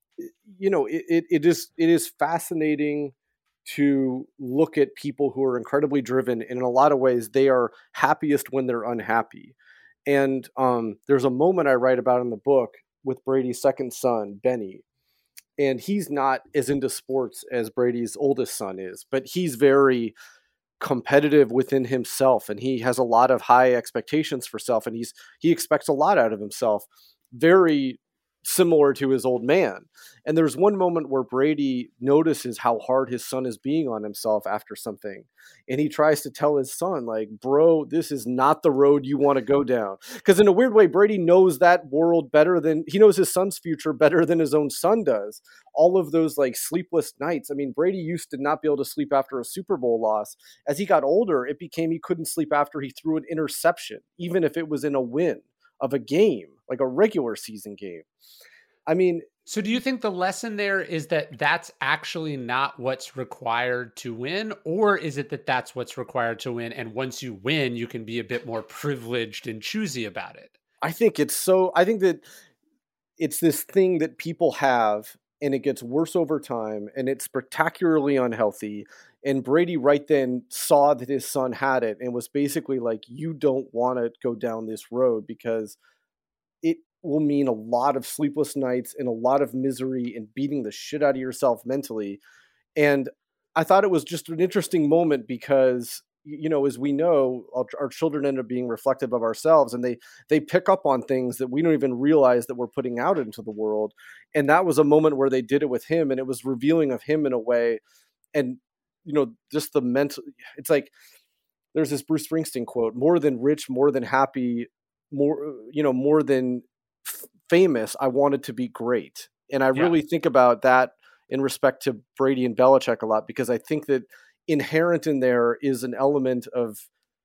it is fascinating to look at people who are incredibly driven, and in a lot of ways they are happiest when they're unhappy. And there's a moment I write about in the book with Brady's second son, Benny. And he's not as into sports as Brady's oldest son is, but he's very competitive within himself, and he has a lot of high expectations for self, and he expects a lot out of himself, very similar to his old man. And there's one moment where Brady notices how hard his son is being on himself after something, and he tries to tell his son, like, bro, this is not the road you want to go down. Because in a weird way, Brady knows that world he knows his son's future better than his own son does. All of those like sleepless nights. I mean, Brady used to not be able to sleep after a Super Bowl loss. As he got older, it became he couldn't sleep after he threw an interception, even if it was in a win of a game, like a regular season game. I mean, so do you think the lesson there is that that's actually not what's required to win, or is it that that's what's required to win, and once you win, you can be a bit more privileged and choosy about it? I think that it's this thing that people have, and it gets worse over time, and it's spectacularly unhealthy. And Brady right then saw that his son had it and was basically like, you don't want to go down this road, because it will mean a lot of sleepless nights and a lot of misery and beating the shit out of yourself mentally. And I thought it was just an interesting moment because, as we know, our children end up being reflective of ourselves, and they pick up on things that we don't even realize that we're putting out into the world. And that was a moment where they did it with him, and it was revealing of him in a way. And, just the mental, it's like, there's this Bruce Springsteen quote, more than rich, more than happy, more than famous, I wanted to be great. And I really think about that in respect to Brady and Belichick a lot, because I think that inherent in there is an element of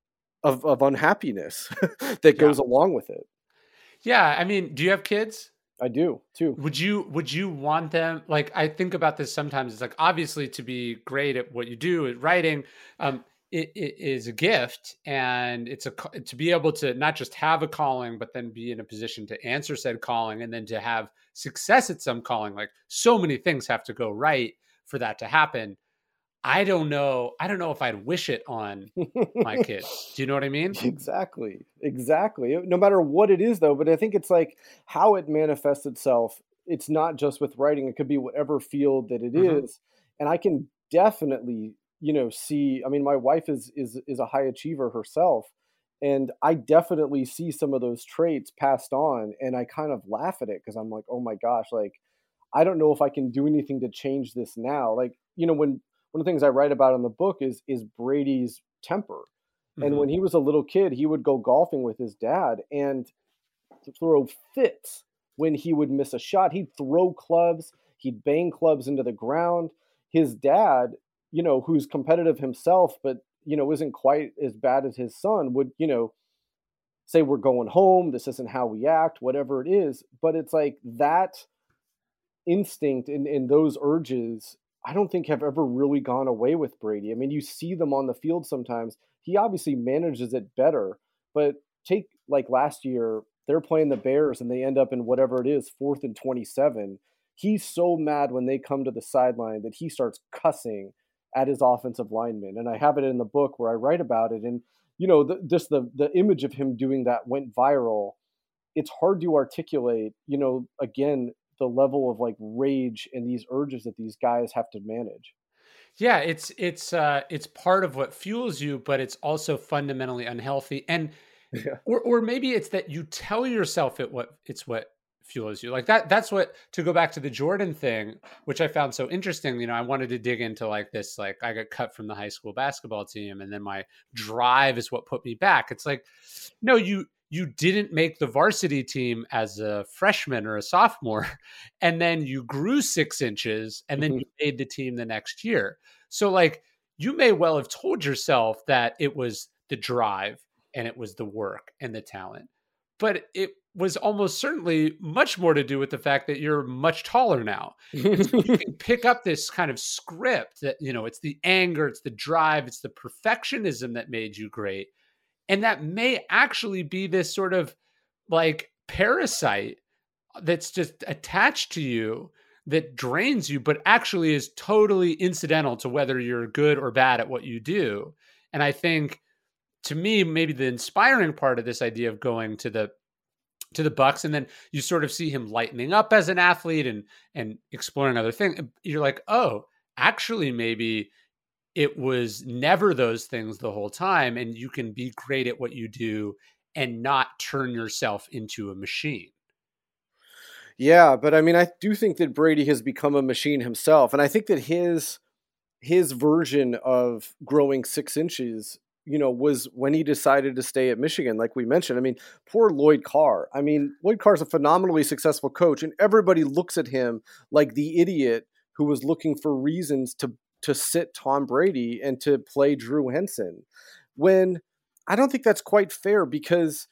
unhappiness that goes along with it. Yeah. I mean, do you have kids? I do too. Would you want them, like, I think about this sometimes, it's like, obviously to be great at what you do at writing, it is a gift, and to be able to not just have a calling, but then be in a position to answer said calling, and then to have success at some calling. Like, so many things have to go right for that to happen. I don't know if I'd wish it on my kids. Do you know what I mean? Exactly. No matter what it is, though, but I think it's like how it manifests itself. It's not just with writing. It could be whatever field that it is. And I can definitely, see, I mean, my wife is a high achiever herself, and I definitely see some of those traits passed on, and I kind of laugh at it because I'm like, oh my gosh, like, I don't know if I can do anything to change this now. Like, when one of the things I write about in the book is Brady's temper. And when he was a little kid, he would go golfing with his dad and throw fits when he would miss a shot. He'd throw clubs, he'd bang clubs into the ground. His dad, who's competitive himself, but, isn't quite as bad as his son, would, say, we're going home, this isn't how we act, whatever it is. But it's like that instinct and those urges, I don't think have ever really gone away with Brady. I mean, you see them on the field sometimes. He obviously manages it better, but take like last year, they're playing the Bears and they end up in whatever it is, 4th and 27. He's so mad when they come to the sideline that he starts cussing at his offensive linemen. And I have it in the book where I write about it. And, you know, the image of him doing that went viral. It's hard to articulate, you know, again, the level of like rage and these urges that these guys have to manage. Yeah, it's part of what fuels you, but it's also fundamentally unhealthy. And Yeah. or maybe it's that you tell yourself it's what fuels you. Like that's what, to go back to the Jordan thing, which I found so interesting. You know, I wanted to dig into like this, like I got cut from the high school basketball team and then my drive is what put me back. It's like, no, you didn't make the varsity team as a freshman or a sophomore, and then you grew 6 inches and then Mhm. you made the team the next year. So like you may well have told yourself that it was the drive and it was the work and the talent, but it was almost certainly much more to do with the fact that you're much taller now. And so you can pick up this kind of script that, you know, it's the anger, it's the drive, it's the perfectionism that made you great. And that may actually be this sort of like parasite that's just attached to you that drains you, but actually is totally incidental to whether you're good or bad at what you do. And I think, to me, maybe the inspiring part of this idea of going to the Bucks, and then you sort of see him lightening up as an athlete and exploring other things. You're like, oh, actually, maybe it was never those things the whole time, and you can be great at what you do and not turn yourself into a machine. Yeah, but I mean, I do think that Brady has become a machine himself, and I think that his version of growing 6 inches, you know, was when he decided to stay at Michigan, like we mentioned. I mean, poor Lloyd Carr. I mean, Lloyd Carr's a phenomenally successful coach, and everybody looks at him like the idiot who was looking for reasons to sit Tom Brady and to play Drew Henson. When I don't think that's quite fair, because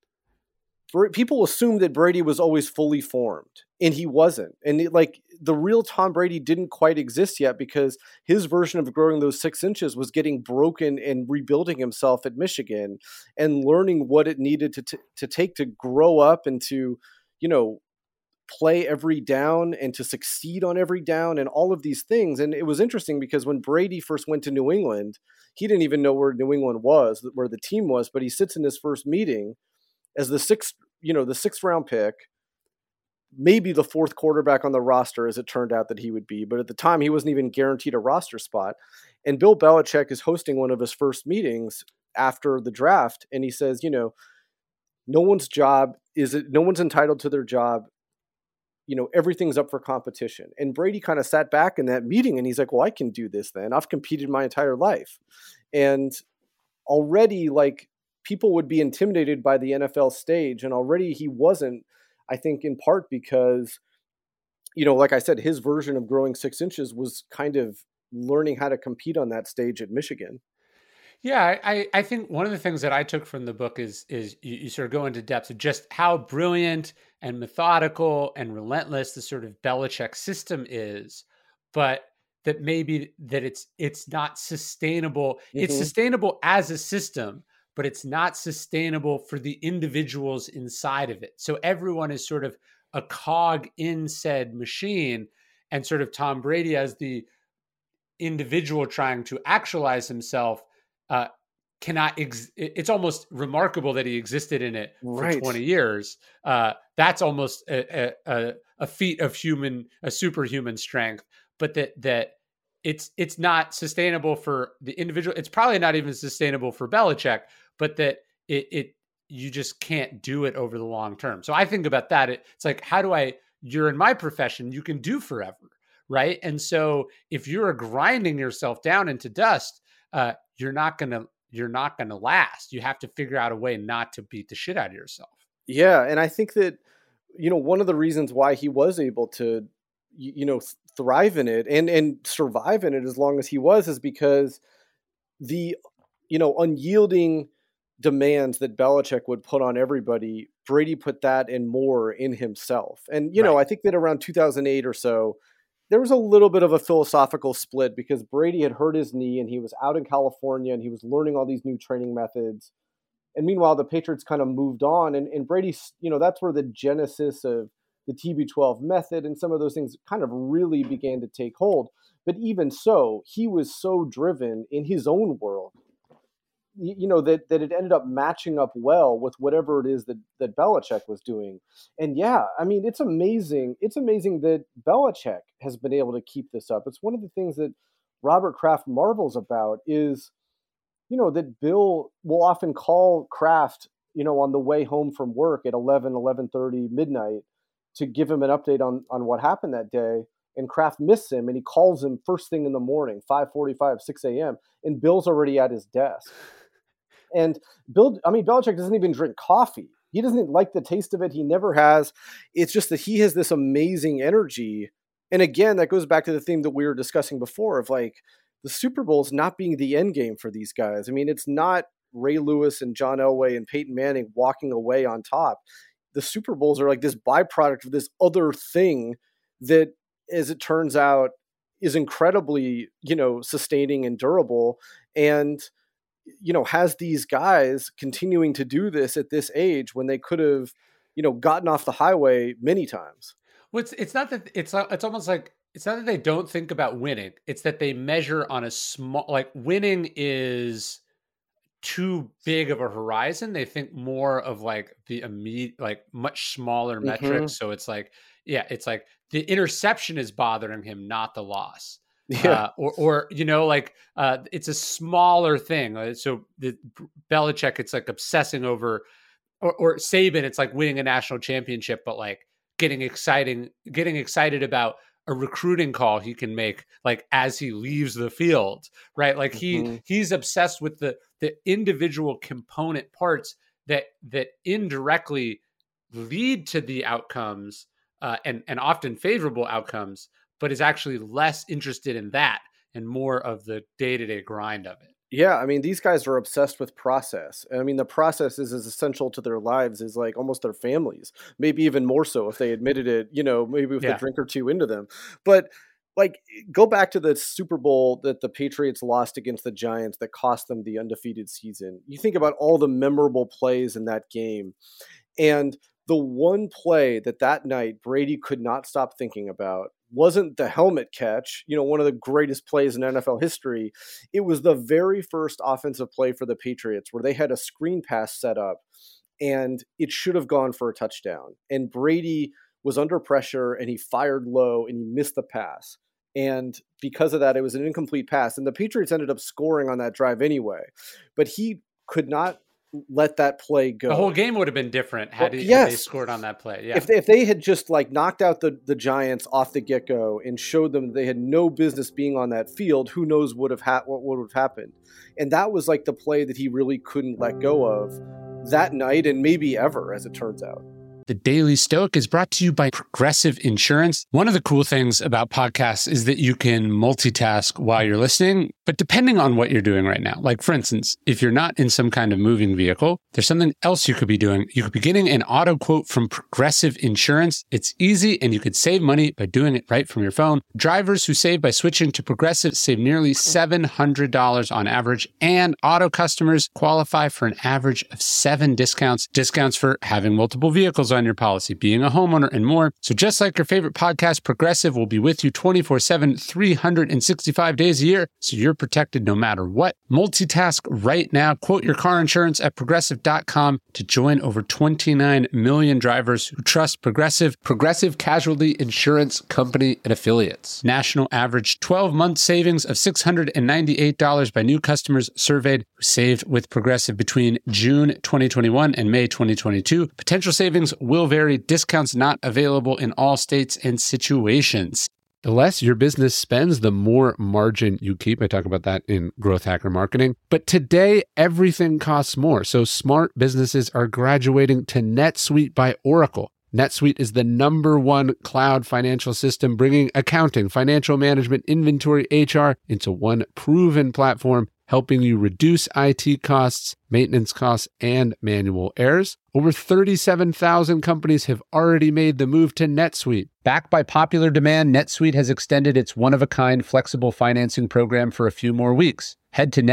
people assume that Brady was always fully formed, and he wasn't. And like the real Tom Brady didn't quite exist yet, because his version of growing those 6 inches was getting broken and rebuilding himself at Michigan and learning what it needed to take to grow up and to, you know, play every down and to succeed on every down and all of these things. And it was interesting because when Brady first went to New England, he didn't even know where New England was, where the team was, but he sits in his first meeting as the sixth round pick, maybe the fourth quarterback on the roster, as it turned out that he would be. But at the time, he wasn't even guaranteed a roster spot. And Bill Belichick is hosting one of his first meetings after the draft. And he says, you know, no one's entitled to their job. You know, everything's up for competition. And Brady kind of sat back in that meeting and he's like, well, I can do this then. I've competed my entire life. And already, like, people would be intimidated by the NFL stage. And already he wasn't, I think, in part because, you know, like I said, his version of growing 6 inches was kind of learning how to compete on that stage at Michigan. Yeah, I think one of the things that I took from the book is you sort of go into depth of just how brilliant and methodical and relentless the sort of Belichick system is, but that maybe that it's not sustainable. It's Mm-hmm. sustainable as a system, but it's not sustainable for the individuals inside of it. So everyone is sort of a cog in said machine, and sort of Tom Brady as the individual trying to actualize himself uh, it's almost remarkable that he existed in it for Right. 20 years. That's almost a feat of a superhuman strength, but that it's not sustainable for the individual. It's probably not even sustainable for Belichick, but that you just can't do it over the long term. So I think about that. It's like, you're in my profession, you can do forever. Right. And so if you're grinding yourself down into dust, you're not going to last. You have to figure out a way not to beat the shit out of yourself. Yeah. And I think that, you know, one of the reasons why he was able to, you know, thrive in it and survive in it as long as he was is because the, you know, unyielding demands that Belichick would put on everybody, Brady put that and more in himself. And, you know, I think that around 2008 or so, there was a little bit of a philosophical split because Brady had hurt his knee and he was out in California and he was learning all these new training methods. And meanwhile, the Patriots kind of moved on. And Brady, you know, that's where the genesis of the TB12 method and some of those things kind of really began to take hold. But even so, he was so driven in his own world, that it ended up matching up well with whatever it is that Belichick was doing. And yeah, I mean, it's amazing. It's amazing that Belichick has been able to keep this up. It's one of the things that Robert Kraft marvels about is, that Bill will often call Kraft, on the way home from work at 11:30 midnight to give him an update on what happened that day. And Kraft missed him, and he calls him first thing in the morning, 5:45, 6 a.m., and Bill's already at his desk. And Belichick doesn't even drink coffee. He doesn't like the taste of it. He never has. It's just that he has this amazing energy. And again, that goes back to the theme that we were discussing before of like the Super Bowls not being the end game for these guys. I mean, it's not Ray Lewis and John Elway and Peyton Manning walking away on top. The Super Bowls are like this byproduct of this other thing that, as it turns out, is incredibly, sustaining and durable, and, has these guys continuing to do this at this age when they could have, gotten off the highway many times. Well, it's not that it's almost like, it's not that they don't think about winning. It's that they measure on a small, like winning is too big of a horizon. They think more of like the immediate, like much smaller metrics. So it's like, it's like the interception is bothering him, not the loss. Yeah. It's a smaller thing. So the Belichick, it's like obsessing over, or Saban, it's like winning a national championship, but like getting excited about a recruiting call he can make, like as he leaves the field, right? Like he's obsessed with the individual component parts that indirectly lead to the outcomes, and often favorable outcomes, but is actually less interested in that and more of the day-to-day grind of it. Yeah, I mean, these guys are obsessed with process. I mean, the process is as essential to their lives as like almost their families, maybe even more so if they admitted it, maybe with a drink or two into them. But like, go back to the Super Bowl that the Patriots lost against the Giants that cost them the undefeated season. You think about all the memorable plays in that game, and the one play that night Brady could not stop thinking about wasn't the helmet catch, one of the greatest plays in NFL history. It was the very first offensive play for the Patriots where they had a screen pass set up and it should have gone for a touchdown. And Brady was under pressure and he fired low and he missed the pass. And because of that, it was an incomplete pass. And the Patriots ended up scoring on that drive anyway. But he could not let that play go. The whole game would have been different had they scored on that play. Yeah. If they had just like knocked out the Giants off the get-go and showed them they had no business being on that field, who knows what would have happened. And that was like the play that he really couldn't let go of that night and maybe ever, as it turns out. The Daily Stoic is brought to you by Progressive Insurance. One of the cool things about podcasts is that you can multitask while you're listening, but depending on what you're doing right now, like for instance, if you're not in some kind of moving vehicle, there's something else you could be doing. You could be getting an auto quote from Progressive Insurance. It's easy and you could save money by doing it right from your phone. Drivers who save by switching to Progressive save nearly $700 on average, and auto customers qualify for an average of 7 discounts for having multiple vehicles on your policy, being a homeowner, and more. So just like your favorite podcast, Progressive will be with you 24/7, 365 days a year, so you're protected no matter what. Multitask right now. Quote your car insurance at Progressive.com to join over 29 million drivers who trust Progressive. Progressive Casualty Insurance Company and Affiliates. National average 12-month savings of $698 by new customers surveyed who saved with Progressive between June 2021 and May 2022. Potential savings will vary. Discounts not available in all states and situations. The less your business spends, the more margin you keep. I talk about that in Growth Hacker Marketing. But today, everything costs more. So smart businesses are graduating to NetSuite by Oracle. NetSuite is the #1 cloud financial system, bringing accounting, financial management, inventory, HR into one proven platform, helping you reduce IT costs, maintenance costs, and manual errors. Over 37,000 companies have already made the move to NetSuite. Backed by popular demand, NetSuite has extended its one-of-a-kind flexible financing program for a few more weeks. Head to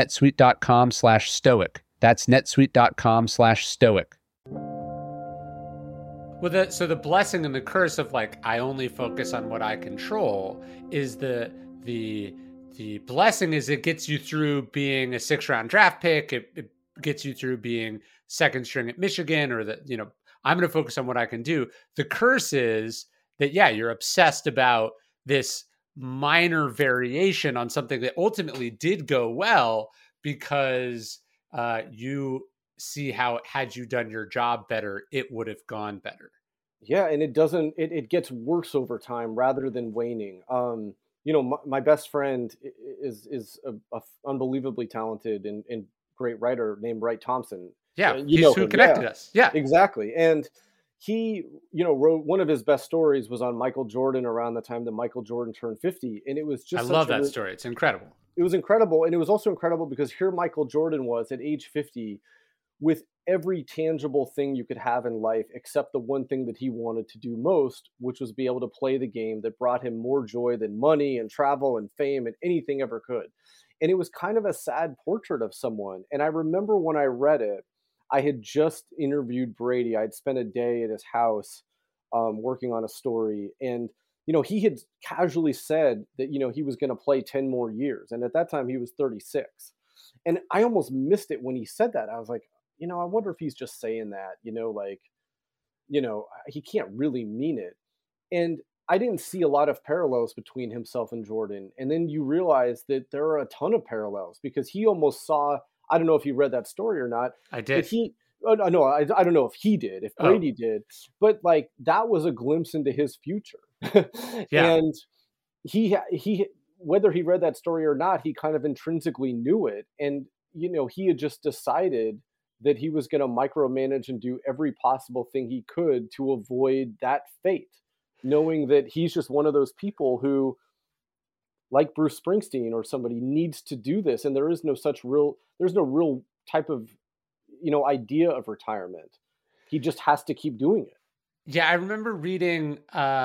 netsuite.com/stoic. That's netsuite.com/stoic. Well, so the blessing and the curse of like I only focus on what I control is the blessing is it gets you through being a 6th-round draft pick. It gets you through being second string at Michigan, or that I'm going to focus on what I can do. The curse is that you're obsessed about this minor variation on something that ultimately did go well because you see how had you done your job better, it would have gone better. Yeah, and it gets worse over time rather than waning. My best friend is a unbelievably talented and great writer named Wright Thompson. Yeah, he's who connected us. Yeah, exactly. And he, wrote one of his best stories was on Michael Jordan around the time that Michael Jordan turned 50, and it was just I love that story. It's incredible. It was incredible, and it was also incredible because here Michael Jordan was at age 50 with every tangible thing you could have in life except the one thing that he wanted to do most, which was be able to play the game that brought him more joy than money and travel and fame and anything ever could. And it was kind of a sad portrait of someone. And I remember when I read it, I had just interviewed Brady. I'd spent a day at his house working on a story. And, he had casually said that, he was going to play 10 more years. And at that time, he was 36. And I almost missed it when he said that. I was like, I wonder if he's just saying that, he can't really mean it. And I didn't see a lot of parallels between himself and Jordan. And then you realize that there are a ton of parallels because he almost saw, I don't know if you read that story or not. I did. I don't know if he did, if Brady did, but like that was a glimpse into his future. Yeah. And he, whether he read that story or not, he kind of intrinsically knew it. And, he had just decided that he was going to micromanage and do every possible thing he could to avoid that fate, knowing that he's just one of those people who, like Bruce Springsteen or somebody, needs to do this. And there's no real type of, idea of retirement. He just has to keep doing it. Yeah, I remember reading,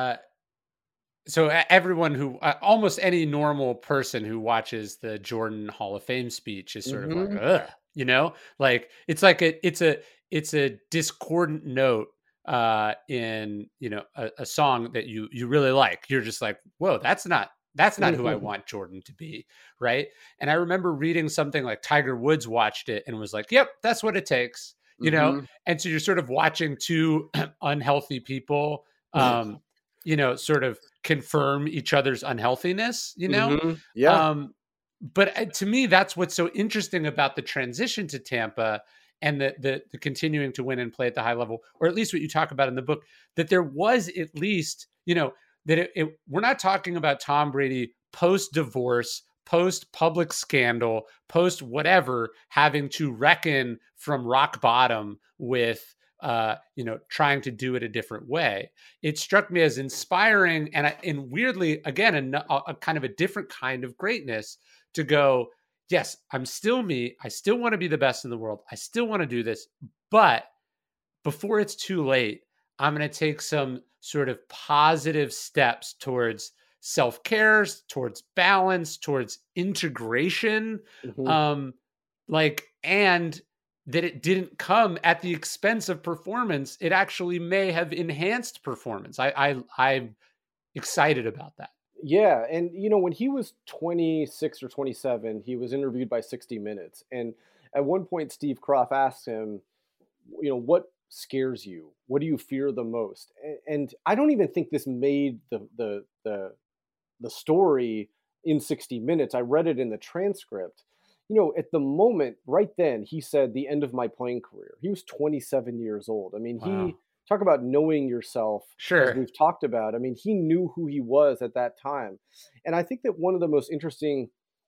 so everyone who, almost any normal person who watches the Jordan Hall of Fame speech is sort of like, ugh, like it's like it's a discordant note in a song that you really like. You're just like, whoa, that's not who I want Jordan to be, right? And I remember reading something like Tiger Woods watched it and was like, yep, that's what it takes, and so you're sort of watching two unhealthy people sort of confirm each other's unhealthiness, Yeah. But to me, that's what's so interesting about the transition to Tampa and the continuing to win and play at the high level, or at least what you talk about in the book, that there was at least, that we're not talking about Tom Brady post-divorce, post-public scandal, post-whatever, having to reckon from rock bottom with trying to do it a different way. It struck me as inspiring and weirdly, again, a kind of a different kind of greatness to go, yes, I'm still me. I still want to be the best in the world. I still want to do this. But before it's too late, I'm going to take some sort of positive steps towards self-care, towards balance, towards integration. And that it didn't come at the expense of performance. It actually may have enhanced performance. I'm excited about that. Yeah. And, when he was 26 or 27, he was interviewed by 60 Minutes. And at one point, Steve Kroft asked him, what scares you? What do you fear the most? And I don't even think this made the story in 60 Minutes. I read it in the transcript. At the moment, right then, he said the end of my playing career. He was 27 years old. I mean, Wow. He talk about knowing yourself, sure, as we've talked about. I mean, he knew who he was at that time. And I think that one of the most interesting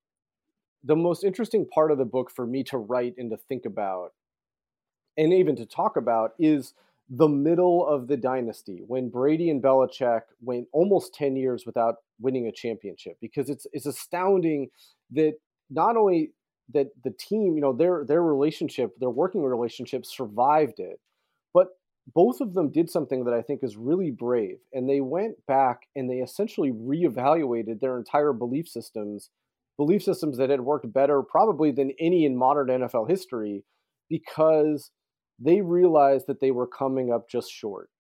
part of the book for me to write and to think about and even to talk about is the middle of the dynasty when Brady and Belichick went almost 10 years without winning a championship, because it's astounding that not only that the team, their relationship, their working relationship survived it, but both of them did something that I think is really brave. And they went back and they essentially reevaluated their entire belief systems that had worked better probably than any in modern NFL history, because they realized that they were coming up just short.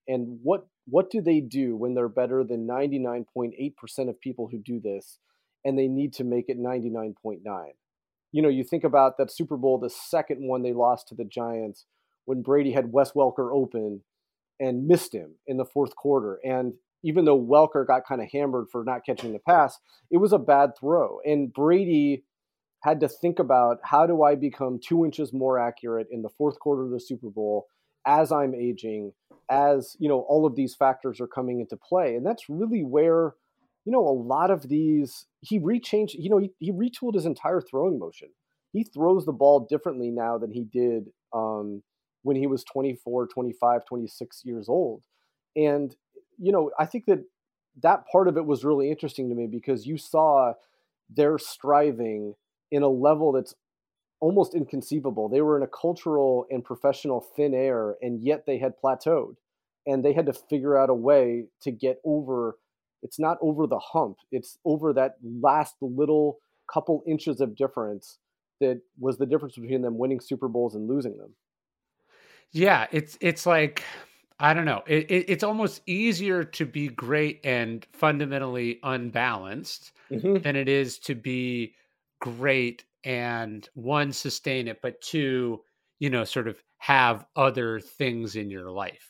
And what do they do when they're better than 99.8% of people who do this, and they need to make it 99.9? You think about that Super Bowl, the second one they lost to the Giants, when Brady had Wes Welker open and missed him in the fourth quarter. And even though Welker got kind of hammered for not catching the pass, it was a bad throw. And Brady had to think about, how do I become 2 inches more accurate in the fourth quarter of the Super Bowl as I'm aging, as, all of these factors are coming into play. And that's really where, a lot of these, he retooled his entire throwing motion. He throws the ball differently now than he did when he was 24, 25, 26 years old. And, I think that part of it was really interesting to me, because you saw their striving in a level that's almost inconceivable. They were in a cultural and professional thin air, and yet they had plateaued, and they had to figure out a way to get over. It's not over the hump. It's over that last little couple inches of difference that was the difference between them winning Super Bowls and losing them. Yeah, it's like, I don't know. It's almost easier to be great and fundamentally unbalanced than it is to be great and, one, sustain it, but two, sort of have other things in your life.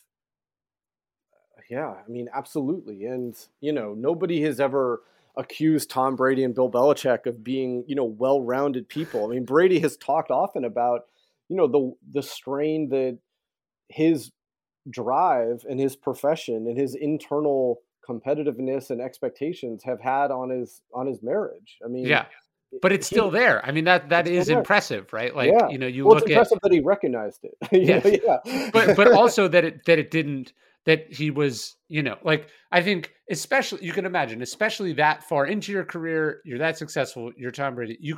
Yeah, I mean, absolutely. And, nobody has ever accused Tom Brady and Bill Belichick of being, well-rounded people. I mean, Brady has talked often about, the strain that his drive and his profession and his internal competitiveness and expectations have had on his marriage. I mean, yeah, but it's still there. I mean, that is impressive, right? Like, yeah. You well, look it's impressive that he recognized it. Yeah. but also that it didn't, that he was, like, I think, especially, you can imagine, especially that far into your career, you're that successful, you're Tom Brady, you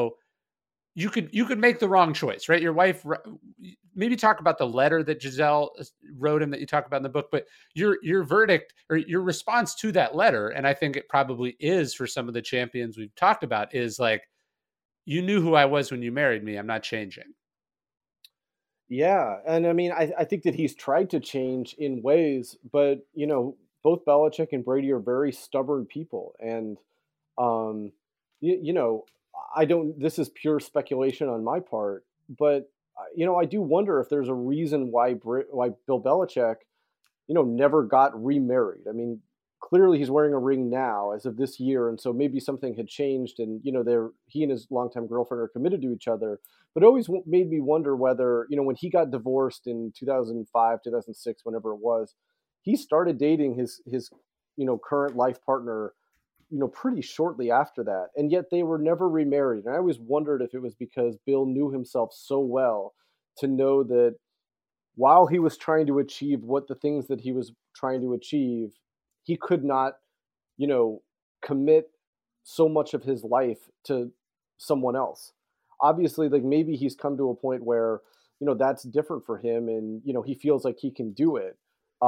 could make the wrong choice, right? Your wife, maybe talk about the letter that Gisele wrote him that you talk about in the book, but your verdict or your response to that letter, and I think it probably is for some of the champions we've talked about, is like, you knew who I was when you married me. I'm not changing. Yeah. And I mean, I think that he's tried to change in ways, but, both Belichick and Brady are very stubborn people. And, um, this is pure speculation on my part, but, I do wonder if there's a reason why Bill Belichick, never got remarried. I mean, clearly he's wearing a ring now as of this year. And so maybe something had changed, and, he and his longtime girlfriend are committed to each other. But it always made me wonder whether, when he got divorced in 2005, 2006, whenever it was, he started dating his current life partner, pretty shortly after that. And yet they were never remarried. And I always wondered if it was because Bill knew himself so well to know that while he was trying to achieve what the things that he was trying to achieve, he could not, commit so much of his life to someone else. Obviously, like, maybe he's come to a point where, that's different for him, and, he feels like he can do it.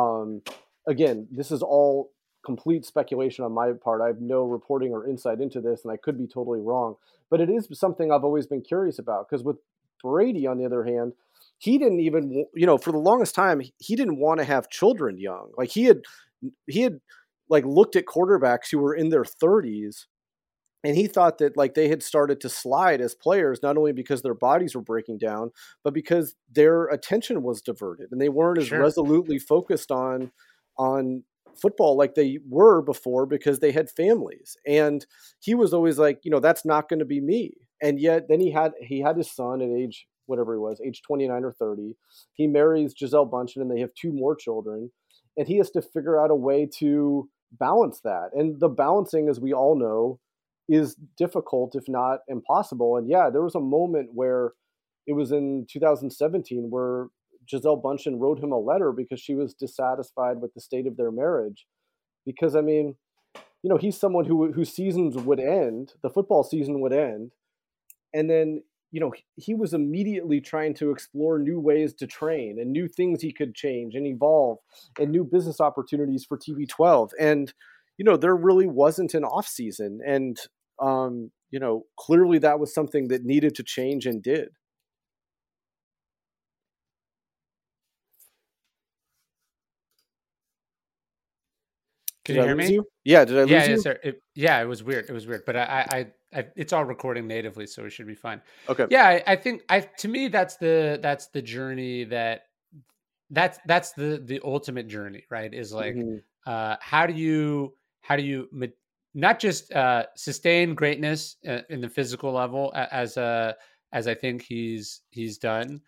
Again, this is all complete speculation on my part. I have no reporting or insight into this, and I could be totally wrong, but it is something I've always been curious about, because with Brady, on the other hand, he didn't even, for the longest time, he didn't want to have children young. Like, he had like looked at quarterbacks who were in their 30s, and he thought that, like, they had started to slide as players, not only because their bodies were breaking down, but because their attention was diverted and they weren't as resolutely focused on football like they were before, because they had families. And he was always like, that's not going to be me. And yet then he had his son at age, whatever he was, age 29 or 30. He marries Gisele Bündchen, and they have 2 more children. And he has to figure out a way to balance that. And the balancing, as we all know, is difficult, if not impossible. And yeah, there was a moment where it was in 2017 where Gisele Bündchen wrote him a letter because she was dissatisfied with the state of their marriage. Because, I mean, he's someone whose seasons would end, the football season would end, and then, he was immediately trying to explore new ways to train and new things he could change and evolve, and new business opportunities for TB12. And, there really wasn't an off season. And, clearly that was something that needed to change and did. Can you hear lose me? you? Yeah, did I lose Yeah, you? yes, sir. It was weird. It was weird, but I it's all recording natively, so it should be fine. Okay. Yeah, I think to me that's the journey that's the ultimate journey, right? Is like, Mhm. how do you not just sustain greatness in the physical level as I think he's done,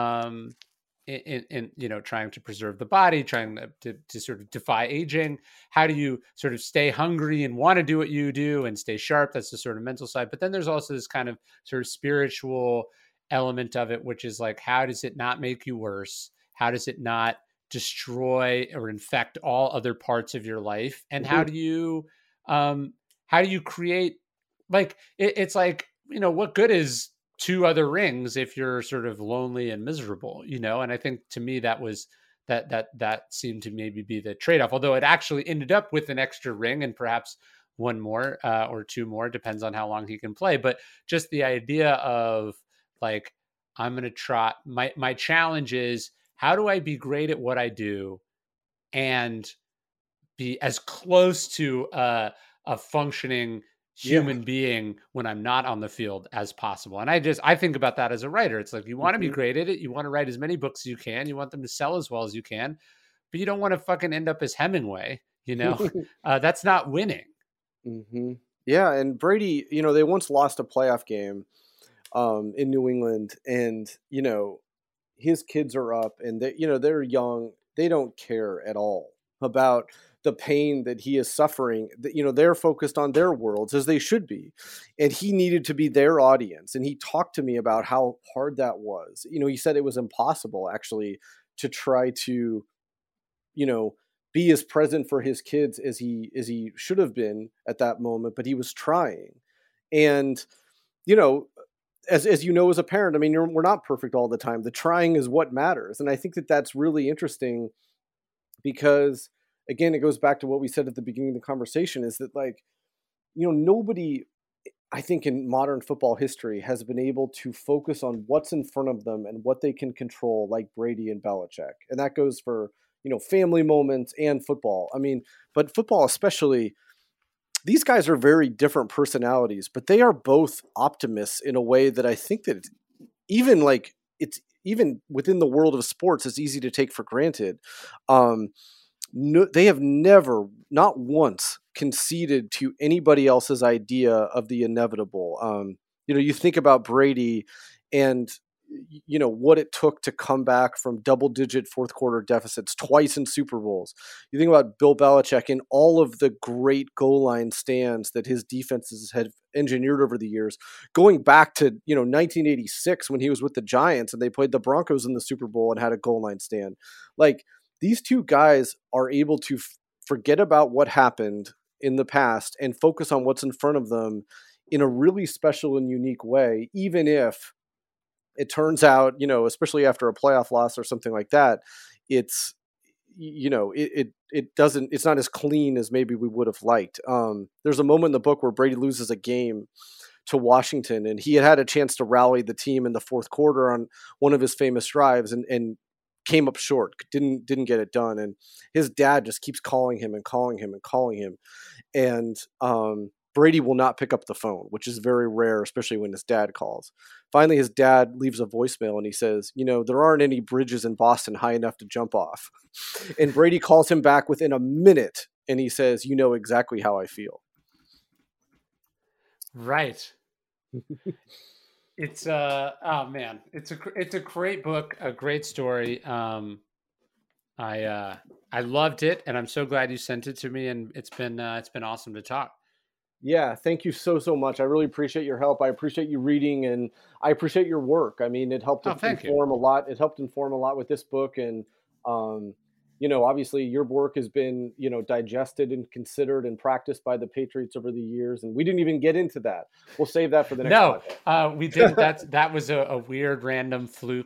in trying to preserve the body, trying to sort of defy aging. How do you sort of stay hungry and want to do what you do and stay sharp? That's the sort of mental side. But then there's also this kind of sort of spiritual element of it, which is like, how does it not make you worse? How does it not destroy or infect all other parts of your life? And how do you create, like, it's like, what good is 2 other rings if you're sort of lonely and miserable, and I think to me that seemed to maybe be the trade-off, although it actually ended up with an extra ring and perhaps one more or 2 more, depends on how long he can play. But just the idea of, like, I'm going to try, my challenge is, how do I be great at what I do and be as close to a functioning human being when I'm not on the field as possible? And I think about that as a writer. It's like, you want to be great at it. You want to write as many books as you can. You want them to sell as well as you can, but you don't want to fucking end up as Hemingway, that's not winning. Mm-hmm. Yeah. And Brady, they once lost a playoff game in New England, and, his kids are up, and they're young. They don't care at all about the pain that he is suffering. They're focused on their worlds, as they should be. And he needed to be their audience. And he talked to me about how hard that was. He said it was impossible, actually, to try to, be as present for his kids as he should have been at that moment, but he was trying. And, as as a parent, I mean, we're not perfect all the time. The trying is what matters. And I think that that's really interesting, because, again, it goes back to what we said at the beginning of the conversation, is that, like, nobody, I think, in modern football history has been able to focus on what's in front of them and what they can control, like Brady and Belichick. And that goes for, family moments and football. I mean, but football especially, these guys are very different personalities, but they are both optimists in a way that I think that it's even within the world of sports, it's easy to take for granted. They have never, not once, conceded to anybody else's idea of the inevitable. You think about Brady and, what it took to come back from double-digit fourth quarter deficits twice in Super Bowls. You think about Bill Belichick and all of the great goal line stands that his defenses had engineered over the years, going back to, 1986 when he was with the Giants and they played the Broncos in the Super Bowl and had a goal line stand. Like, these two guys are able to forget about what happened in the past and focus on what's in front of them in a really special and unique way, even if it turns out, especially after a playoff loss or something like that, it's, it's not as clean as maybe we would have liked. There's a moment in the book where Brady loses a game to Washington, and he had a chance to rally the team in the fourth quarter on one of his famous drives, and came up short, didn't get it done. And his dad just keeps calling him and calling him and calling him. And Brady will not pick up the phone, which is very rare, especially when his dad calls. Finally, his dad leaves a voicemail and he says, there aren't any bridges in Boston high enough to jump off. And Brady calls him back within a minute and he says, you know exactly how I feel. Right. It's oh man, it's a great book, a great story. I loved it, and I'm so glad you sent it to me, and it's been awesome to talk. Yeah, thank you so much. I really appreciate your help. I appreciate you reading, and I appreciate your work. I mean, it helped inform a lot. It helped inform a lot with this book, and obviously your work has been, digested and considered and practiced by the Patriots over the years, and we didn't even get into that. We'll save that for the next podcast. We didn't. That was a weird random fluke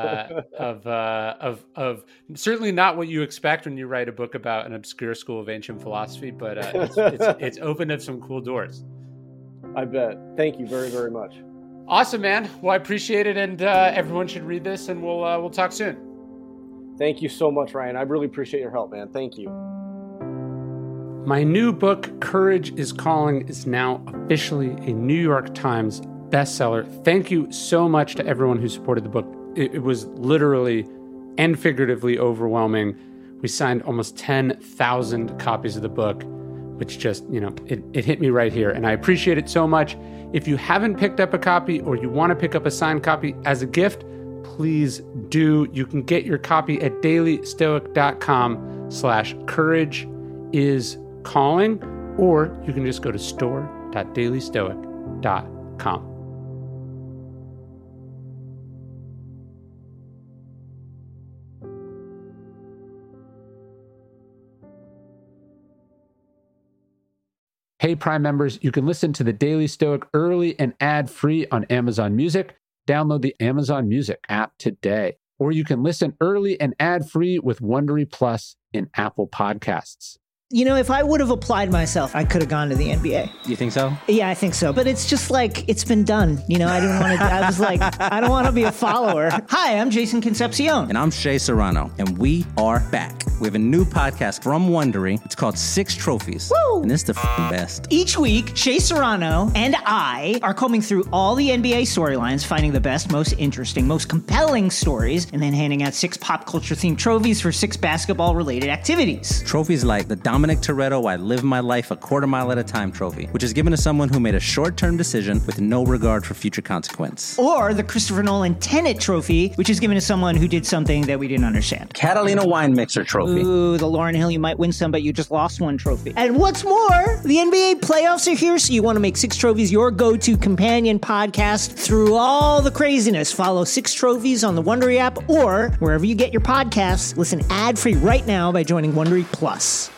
of certainly not what you expect when you write a book about an obscure school of ancient philosophy, but it's opened up some cool doors. I bet. Thank you very, very much. Awesome, man. Well, I appreciate it, and everyone should read this, and we'll talk soon. Thank you so much, Ryan. I really appreciate your help, man. Thank you. My new book, Courage is Calling, is now officially a New York Times bestseller. Thank you so much to everyone who supported the book. It was literally and figuratively overwhelming. We signed almost 10,000 copies of the book, which just, it hit me right here. And I appreciate it so much. If you haven't picked up a copy or you want to pick up a signed copy as a gift, please do. You can get your copy at dailystoic.com/courageiscalling, or you can just go to store.dailystoic.com. Hey, Prime members, you can listen to The Daily Stoic early and ad-free on Amazon Music. Download the Amazon Music app today. Or you can listen early and ad-free with Wondery Plus in Apple Podcasts. If I would have applied myself, I could have gone to the NBA. You think so? Yeah, I think so. But it's just like, it's been done. I didn't want to, I was like, I don't want to be a follower. Hi, I'm Jason Concepcion. And I'm Shea Serrano. And we are back. We have a new podcast from Wondery. It's called Six Trophies. Woo! And it's the best. Each week, Shea Serrano and I are combing through all the NBA storylines, finding the best, most interesting, most compelling stories, and then handing out 6 pop culture themed trophies for 6 basketball related activities. Trophies like the Dominic Toretto I Live My Life a Quarter Mile at a Time trophy, which is given to someone who made a short-term decision with no regard for future consequence. Or the Christopher Nolan Tenet trophy, which is given to someone who did something that we didn't understand. Catalina Wine Mixer trophy. Ooh, the Lauryn Hill You Might Win Some, But You Just Lost One trophy. And what's more, the NBA playoffs are here, so you want to make Six Trophies your go-to companion podcast through all the craziness. Follow Six Trophies on the Wondery app or wherever you get your podcasts. Listen ad-free right now by joining Wondery Plus.